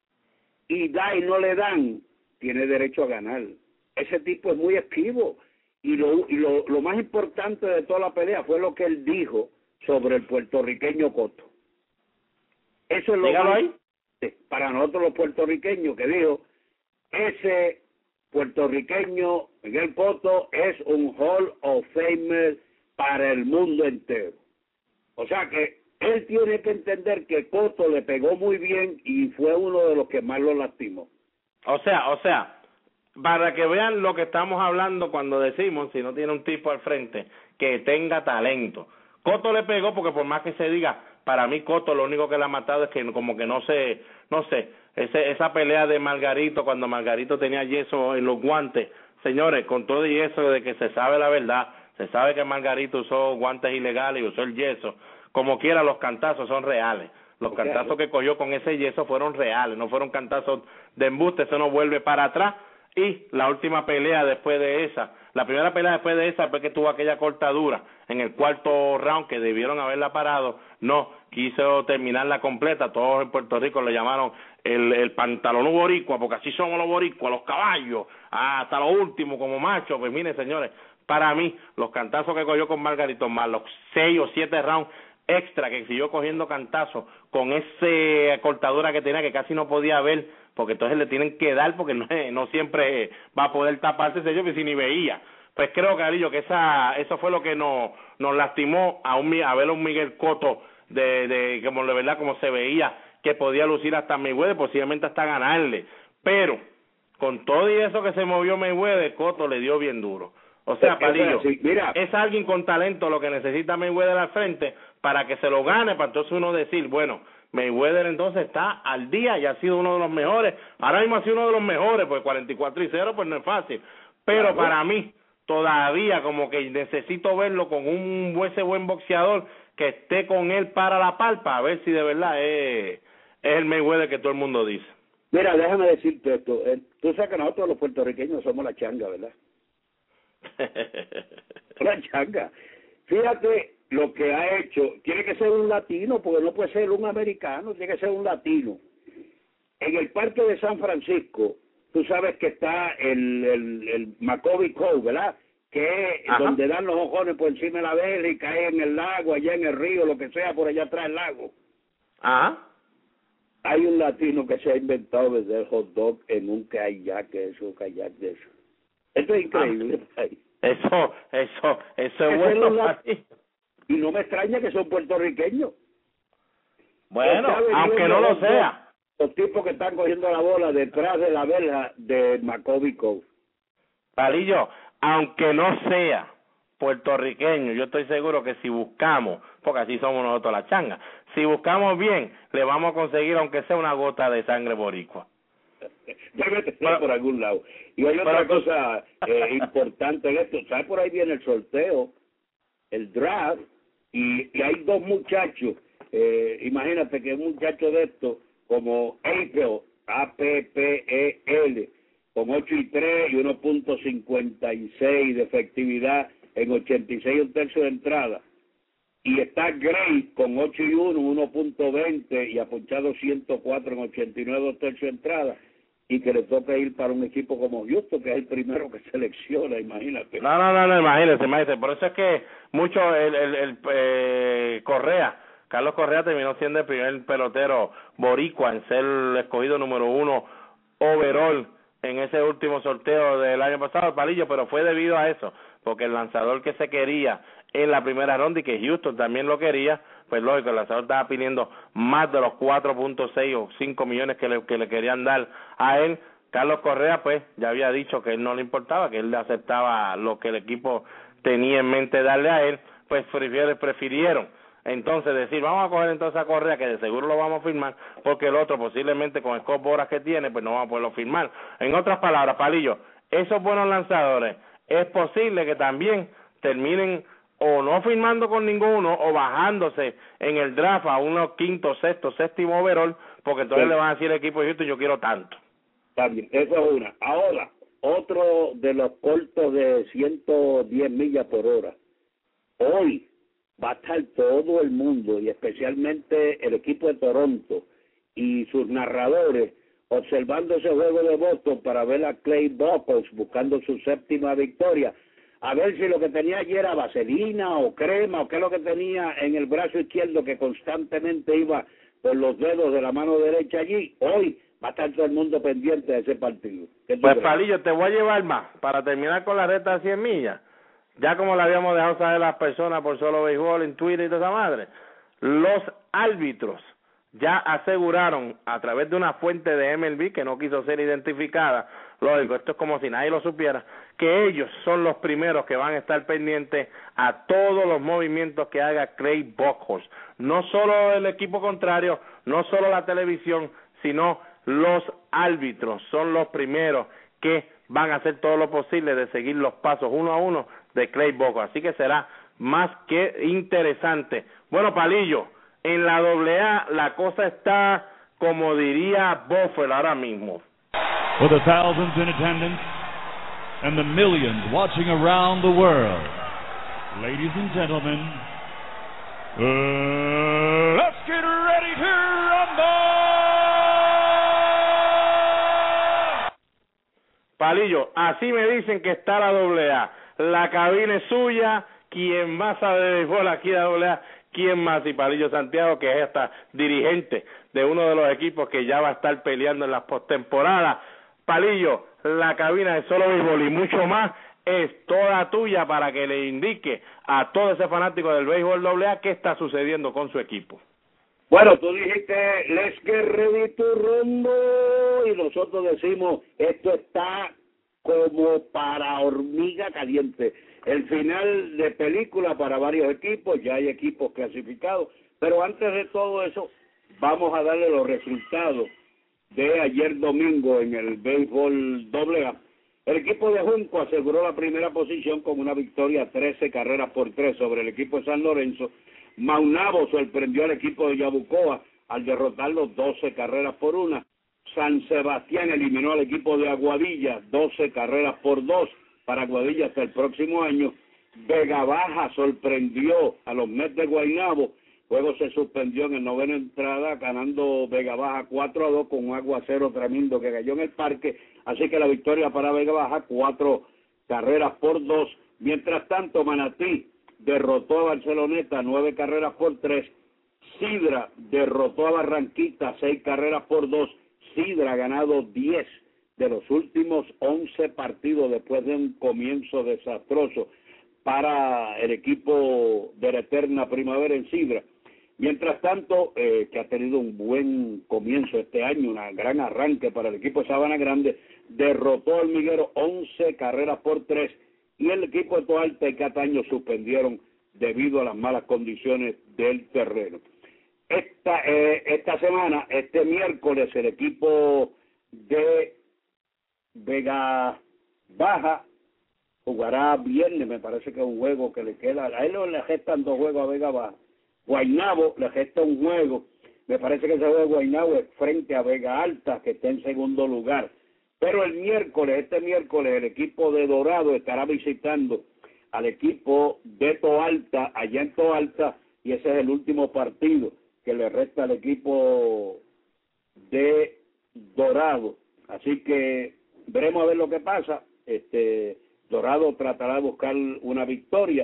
y da y no le dan, tiene derecho a ganar. Ese tipo es muy esquivo. Y, lo, y lo, lo más importante de toda la pelea fue lo que él dijo sobre el puertorriqueño Cotto. Eso es lo más ahí. para nosotros los puertorriqueños, que dijo, ese puertorriqueño Miguel Cotto es un Hall of Famer para el mundo entero. O sea que él tiene que entender que Cotto le pegó muy bien y fue uno de los que más lo lastimó. O sea, o sea, para que vean lo que estamos hablando cuando decimos, si no tiene un tipo al frente, que tenga talento. Cotto le pegó porque por más que se diga, para mí Cotto lo único que le ha matado es que como que no sé, no sé, ese, esa pelea de Margarito, cuando Margarito tenía yeso en los guantes, señores, con todo y eso de que se sabe la verdad, se sabe que Margarito usó guantes ilegales y usó el yeso, como quiera los cantazos son reales. Los okay. cantazos que cogió con ese yeso fueron reales, no fueron cantazos de embuste, eso no vuelve para atrás. Y la última pelea después de esa, la primera pelea después de esa fue que tuvo aquella cortadura en el cuarto round que debieron haberla parado, no, quiso terminarla completa, todos en Puerto Rico le llamaron el, el pantalón boricua, porque así somos los boricuas, los caballos, hasta lo último como machos. Pues miren señores, para mí los cantazos que cogió con Margarito, más los seis o siete rounds extra que siguió cogiendo cantazos con esa cortadura que tenía que casi no podía ver, porque entonces le tienen que dar porque no, no siempre va a poder taparse ese yo, que si ni veía. Pues creo, Carillo, que esa eso fue lo que nos nos lastimó a un a ver a un Miguel Cotto de de como de verdad como se veía que podía lucir hasta Mayweather, posiblemente hasta ganarle, pero con todo y eso que se movió Mayweather, Cotto le dio bien duro. O sea, Palillo, sí, mira, es alguien con talento lo que necesita Mayweather al frente para que se lo gane, para entonces uno decir, bueno, Mayweather entonces está al día y ha sido uno de los mejores, ahora mismo ha sido uno de los mejores, pues cuarenta y cuatro y cero pues no es fácil, pero claro, para mí todavía como que necesito verlo con un ese buen boxeador que esté con él para la palpa, a ver si de verdad es, es el Mayweather que todo el mundo dice. Mira, déjame decirte esto, eh, tú sabes que nosotros los puertorriqueños somos la changa, ¿verdad? La changa. Fíjate lo que ha hecho, tiene que ser un latino, porque no puede ser un americano, tiene que ser un latino. En el parque de San Francisco, tú sabes que está el, el, el Macaulay Cove, ¿verdad? Que es donde dan los ojones por encima de la vela y caen en el lago, allá en el río, lo que sea, por allá atrás del lago. Ajá. Hay un latino que se ha inventado vender hot dog en un kayak, eso, un kayak de eso. Esto es increíble. Ah, eso, eso, eso es bueno. Una... Y no me extraña que son puertorriqueños. Bueno, aunque no lo sea. Los tipos que están cogiendo la bola detrás de la verja de Macaulay Cove. Palillo, aunque no sea puertorriqueño, yo estoy seguro que si buscamos, porque así somos nosotros la changa, si buscamos bien, le vamos a conseguir aunque sea una gota de sangre boricua. Debe tener por algún lado. Y hay otra cosa eh, importante en esto, ¿sabes? Por ahí viene el sorteo, el draft, y, y hay dos muchachos, eh, imagínate que un muchacho de estos, como Apple, A P P E L, con ocho y tres y uno punto cincuenta y seis de efectividad en ochenta y seis un tercio de entrada, y está Gray con ocho y uno, uno punto veinte y apunchado ciento cuatro en ochenta y nueve dos tercios de entrada, y que le toca ir para un equipo como Houston, que es el primero que selecciona, imagínate. No, no, no, no imagínese, imagínese. Por eso es que mucho el, el, el eh, Correa, Carlos Correa terminó siendo el primer pelotero boricua en ser el escogido número uno overall en ese último sorteo del año pasado, Palillo, pero fue debido a eso, porque el lanzador que se quería en la primera ronda y que Houston también lo quería, pues lógico, el lanzador estaba pidiendo más de los cuatro punto seis o cinco millones que le, que le querían dar a él. Carlos Correa, pues, ya había dicho que él no le importaba, que él le aceptaba lo que el equipo tenía en mente darle a él, pues prefirieron, prefirieron entonces decir, vamos a coger entonces a Correa, que de seguro lo vamos a firmar, porque el otro posiblemente con Scott Boras que tiene, pues no vamos a poderlo firmar. En otras palabras, Palillo, esos buenos lanzadores, es posible que también terminen o no firmando con ninguno o bajándose en el draft a unos quinto, sexto, séptimo overall, porque entonces sí le van a decir al equipo de Houston, yo quiero tanto. También, eso es una. Ahora, otro de los cortos de ciento diez millas por hora. Hoy va a estar todo el mundo, y especialmente el equipo de Toronto y sus narradores, observando ese juego de Boston para ver a Clay Buchholz buscando su séptima victoria, a ver si lo que tenía ayer era vaselina o crema o qué es lo que tenía en el brazo izquierdo que constantemente iba por los dedos de la mano derecha allí. Hoy va a estar todo el mundo pendiente de ese partido. Pues crees? Palillo, te voy a llevar más, para terminar con la recta de cien millas, ya como le habíamos dejado saber a las personas por Solo Béisbol en Twitter y toda esa madre, los árbitros ya aseguraron a través de una fuente de M L B que no quiso ser identificada, lógico, esto es como si nadie lo supiera, que ellos son los primeros que van a estar pendientes a todos los movimientos que haga Clay Buchholz, no solo el equipo contrario, no solo la televisión, sino los árbitros son los primeros que van a hacer todo lo posible de seguir los pasos uno a uno de Clay Buchholz, así que será más que interesante. Bueno, Palillo, en la doble A la cosa está como diría Buffett ahora mismo. For the thousands in attendance and the millions watching around the world, ladies and gentlemen, uh, let's get ready to rumble! Palillo, así me dicen que está la doble A. La cabina es suya, quien más sabe de béisbol aquí de la doble A, quién más, y Palillo Santiago, que es hasta dirigente de uno de los equipos que ya va a estar peleando en las postemporadas. Palillo, la cabina de Solo Béisbol y mucho más es toda tuya para que le indique a todo ese fanático del béisbol doble A qué está sucediendo con su equipo. Bueno, tú dijiste, let's get ready to rumble, y nosotros decimos, esto está como para hormiga caliente. El final de película para varios equipos, ya hay equipos clasificados, pero antes de todo eso, vamos a darle los resultados de ayer domingo en el béisbol doble A. El equipo de Junco aseguró la primera posición con una victoria trece carreras por tres sobre el equipo de San Lorenzo. Maunabo sorprendió al equipo de Yabucoa al derrotarlo doce carreras por una. San Sebastián eliminó al equipo de Aguadilla doce carreras por dos. Para Aguadilla hasta el próximo año. Vega Baja sorprendió a los Mets de Guaynabo. Juego se suspendió en el noveno entrada, ganando Vega Baja cuatro a dos con un aguacero tremendo que cayó en el parque. Así que la victoria para Vega Baja, cuatro carreras por dos. Mientras tanto, Manatí derrotó a Barceloneta nueve carreras por tres. Sidra derrotó a Barranquita seis carreras por dos. Sidra ha ganado diez de los últimos once partidos después de un comienzo desastroso para el equipo de la eterna primavera en Sidra. Mientras tanto, eh, que ha tenido un buen comienzo este año, un gran arranque para el equipo de Sabana Grande, derrotó al Hormiguero once carreras por tres, y el equipo de Toalta y Cataño suspendieron debido a las malas condiciones del terreno. Esta, eh, esta semana, este miércoles, el equipo de Vega Baja jugará viernes, me parece que es un juego que le queda, a él le gestan dos juegos a Vega Baja. Guaynabo le gesta un juego, me parece que ese juego de Guaynabo es frente a Vega Alta, que está en segundo lugar. Pero el miércoles, este miércoles, el equipo de Dorado estará visitando al equipo de Toalta, allá en Toalta, y ese es el último partido que le resta al equipo de Dorado. Así que veremos a ver lo que pasa. Este Dorado tratará de buscar una victoria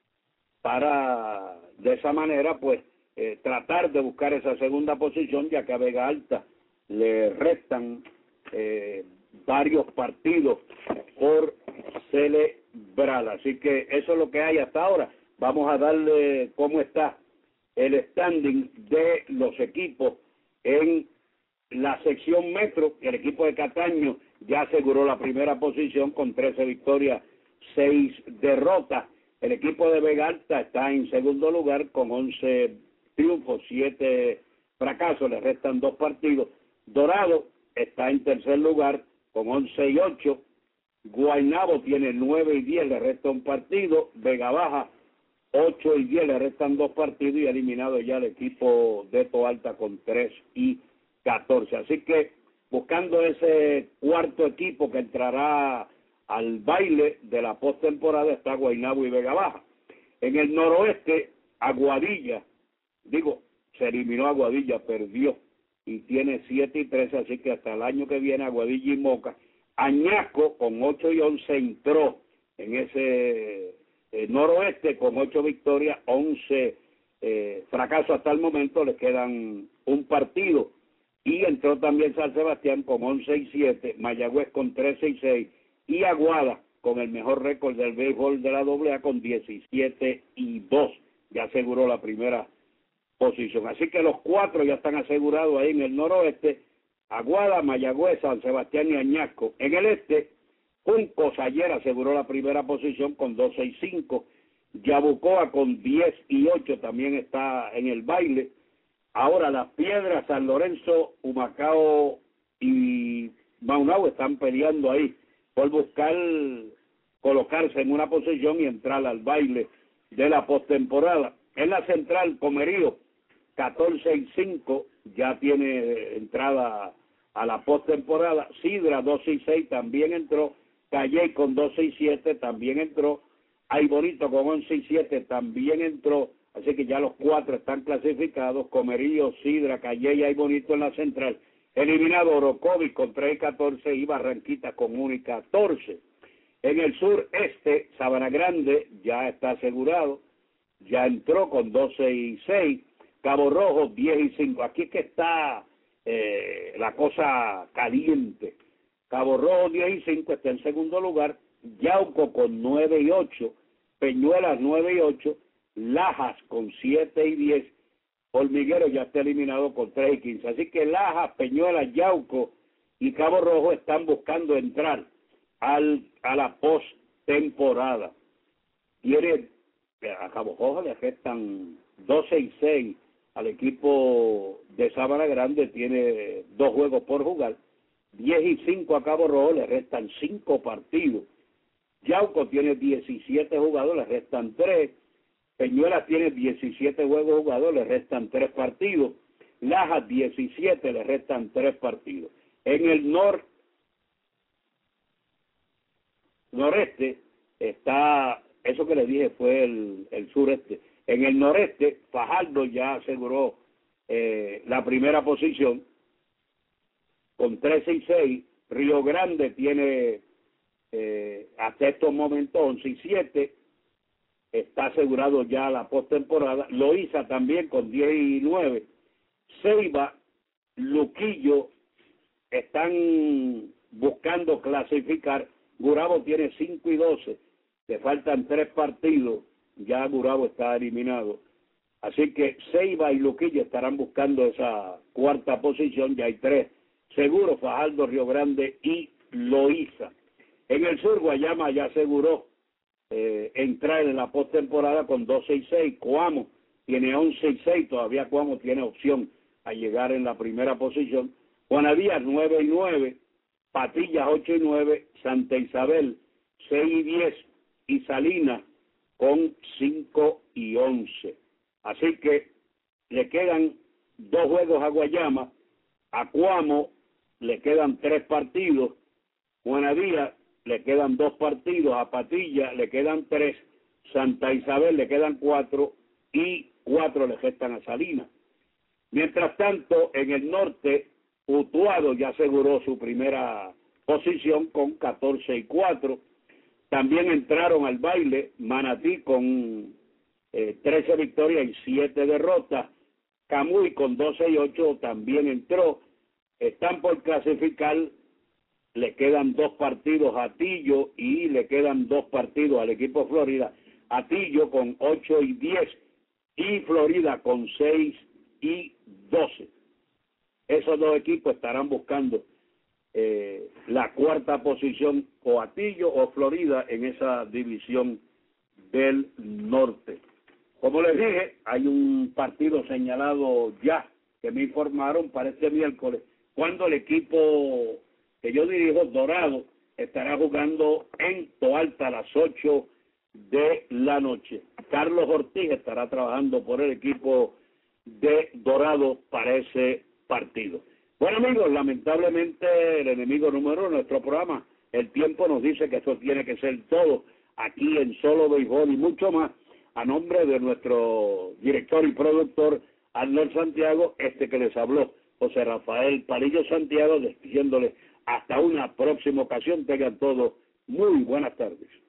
para de esa manera pues eh, tratar de buscar esa segunda posición, ya que a Vega Alta le restan eh, varios partidos por celebrar. Así que eso es lo que hay hasta ahora. Vamos a darle cómo está el standing de los equipos en la sección metro. El equipo de Cataño ya aseguró la primera posición con trece victorias, seis derrotas. El equipo de Vega Alta está en segundo lugar con once triunfos, siete fracasos, le restan dos partidos. Dorado está en tercer lugar con once y ocho. Guaynabo tiene nueve y diez, le resta un partido. Vega Baja ocho y diez, le restan dos partidos, y eliminado ya el equipo de Toalta con tres y catorce. Así que buscando ese cuarto equipo que entrará al baile de la postemporada está Guaynabo y Vega Baja. En el noroeste, Aguadilla, digo, se eliminó Aguadilla, perdió y tiene siete y trece, así que hasta el año que viene Aguadilla y Moca. Añasco con ocho y once entró en ese eh, noroeste con ocho victorias, once eh, fracasos hasta el momento, le quedan un partido. y entró también San Sebastián con once y siete, Mayagüez con trece y seis y Aguada con el mejor récord del béisbol de la doble A con diecisiete y dos. Ya aseguró la primera posición. Así que los cuatro ya están asegurados ahí en el noroeste: Aguada, Mayagüez, San Sebastián y Añasco. En el este, Juncos ayer aseguró la primera posición con doce y cinco. Yabucoa con diez y ocho también está en el baile. Ahora Las Piedras, San Lorenzo, Humacao y Maunabo están peleando ahí por buscar colocarse en una posición y entrar al baile de la postemporada. En la central, Comerío, catorce y cinco, ya tiene entrada a la postemporada. Sidra, doce y seis, también entró. Calley con doce y siete, también entró. Ay Bonito con once y siete, también entró. Así que ya los cuatro están clasificados: Comerío, Sidra, Calley y Ay Bonito en la central. Eliminado Orocovis con tres y catorce y Barranquita con uno y catorce. En el sureste, Sabana Grande ya está asegurado, ya entró con doce y seis. Cabo Rojo, diez y cinco. Aquí es que está eh, la cosa caliente. Cabo Rojo, diez y cinco, está en segundo lugar. Yauco con nueve y ocho. Peñuelas, nueve y ocho. Lajas con siete y diez. Hormiguero ya está eliminado con tres y quince. Así que Lajas, Peñuelas, Yauco y Cabo Rojo están buscando entrar al a la postemporada. Tiene, a Cabo Rojo le restan doce y seis. Al equipo de Sabana Grande tiene dos juegos por jugar. diez y cinco a Cabo Rojo, le restan cinco partidos. Yauco tiene diecisiete jugados, le restan tres. Peñuelas tiene diecisiete juegos jugados, le restan tres partidos. Lajas, diecisiete, le restan tres partidos. En el nor noreste está, eso que les dije fue el, el sureste. En el noreste, Fajardo ya aseguró eh, la primera posición con trece y seis. Río Grande tiene eh, hasta estos momentos once y siete. Está asegurado ya la postemporada. Loíza también con diez y nueve. Ceiba, Luquillo están buscando clasificar. Gurabo tiene cinco y doce. Le faltan tres partidos. Ya Gurabo está eliminado. Así que Ceiba y Luquillo estarán buscando esa cuarta posición. Ya hay tres seguro: Fajardo, Río Grande y Loíza. En el sur, Guayama ya aseguró eh, entrar en la postemporada con doce y seis. Coamo tiene once y seis. Todavía Coamo tiene opción a llegar en la primera posición. Juanadías, nueve y nueve. Patillas, ocho y nueve. Santa Isabel, seis y diez. Y Salinas con cinco y once. Así que le quedan dos juegos a Guayama. A Coamo le quedan tres partidos. Juanadías le quedan dos partidos. A Patilla le quedan tres. Santa Isabel le quedan cuatro. Y cuatro le restan a Salinas. Mientras tanto, en el norte, Utuado ya aseguró su primera posición con catorce y cuatro. También entraron al baile Manatí con eh, trece victorias y siete derrotas. Camuy con doce y ocho también entró. Están por clasificar. Le quedan dos partidos a Atillo y le quedan dos partidos al equipo Florida. Atillo con ocho y diez y Florida con seis y doce. Esos dos equipos estarán buscando eh, la cuarta posición, o Atillo o Florida, en esa división del norte. Como les dije, hay un partido señalado ya, que me informaron para este miércoles, cuando el equipo que yo dirijo, Dorado, estará jugando en Toalta a las ocho de la noche. Carlos Ortiz estará trabajando por el equipo de Dorado para ese partido. Bueno, amigos, lamentablemente el enemigo número uno de nuestro programa, el tiempo, nos dice que esto tiene que ser todo aquí en Solo Béisbol y mucho más. A nombre de nuestro director y productor Arnold Santiago, este que les habló, José Rafael Palillo Santiago, despidiéndole hasta una próxima ocasión. Tengan todos muy buenas tardes.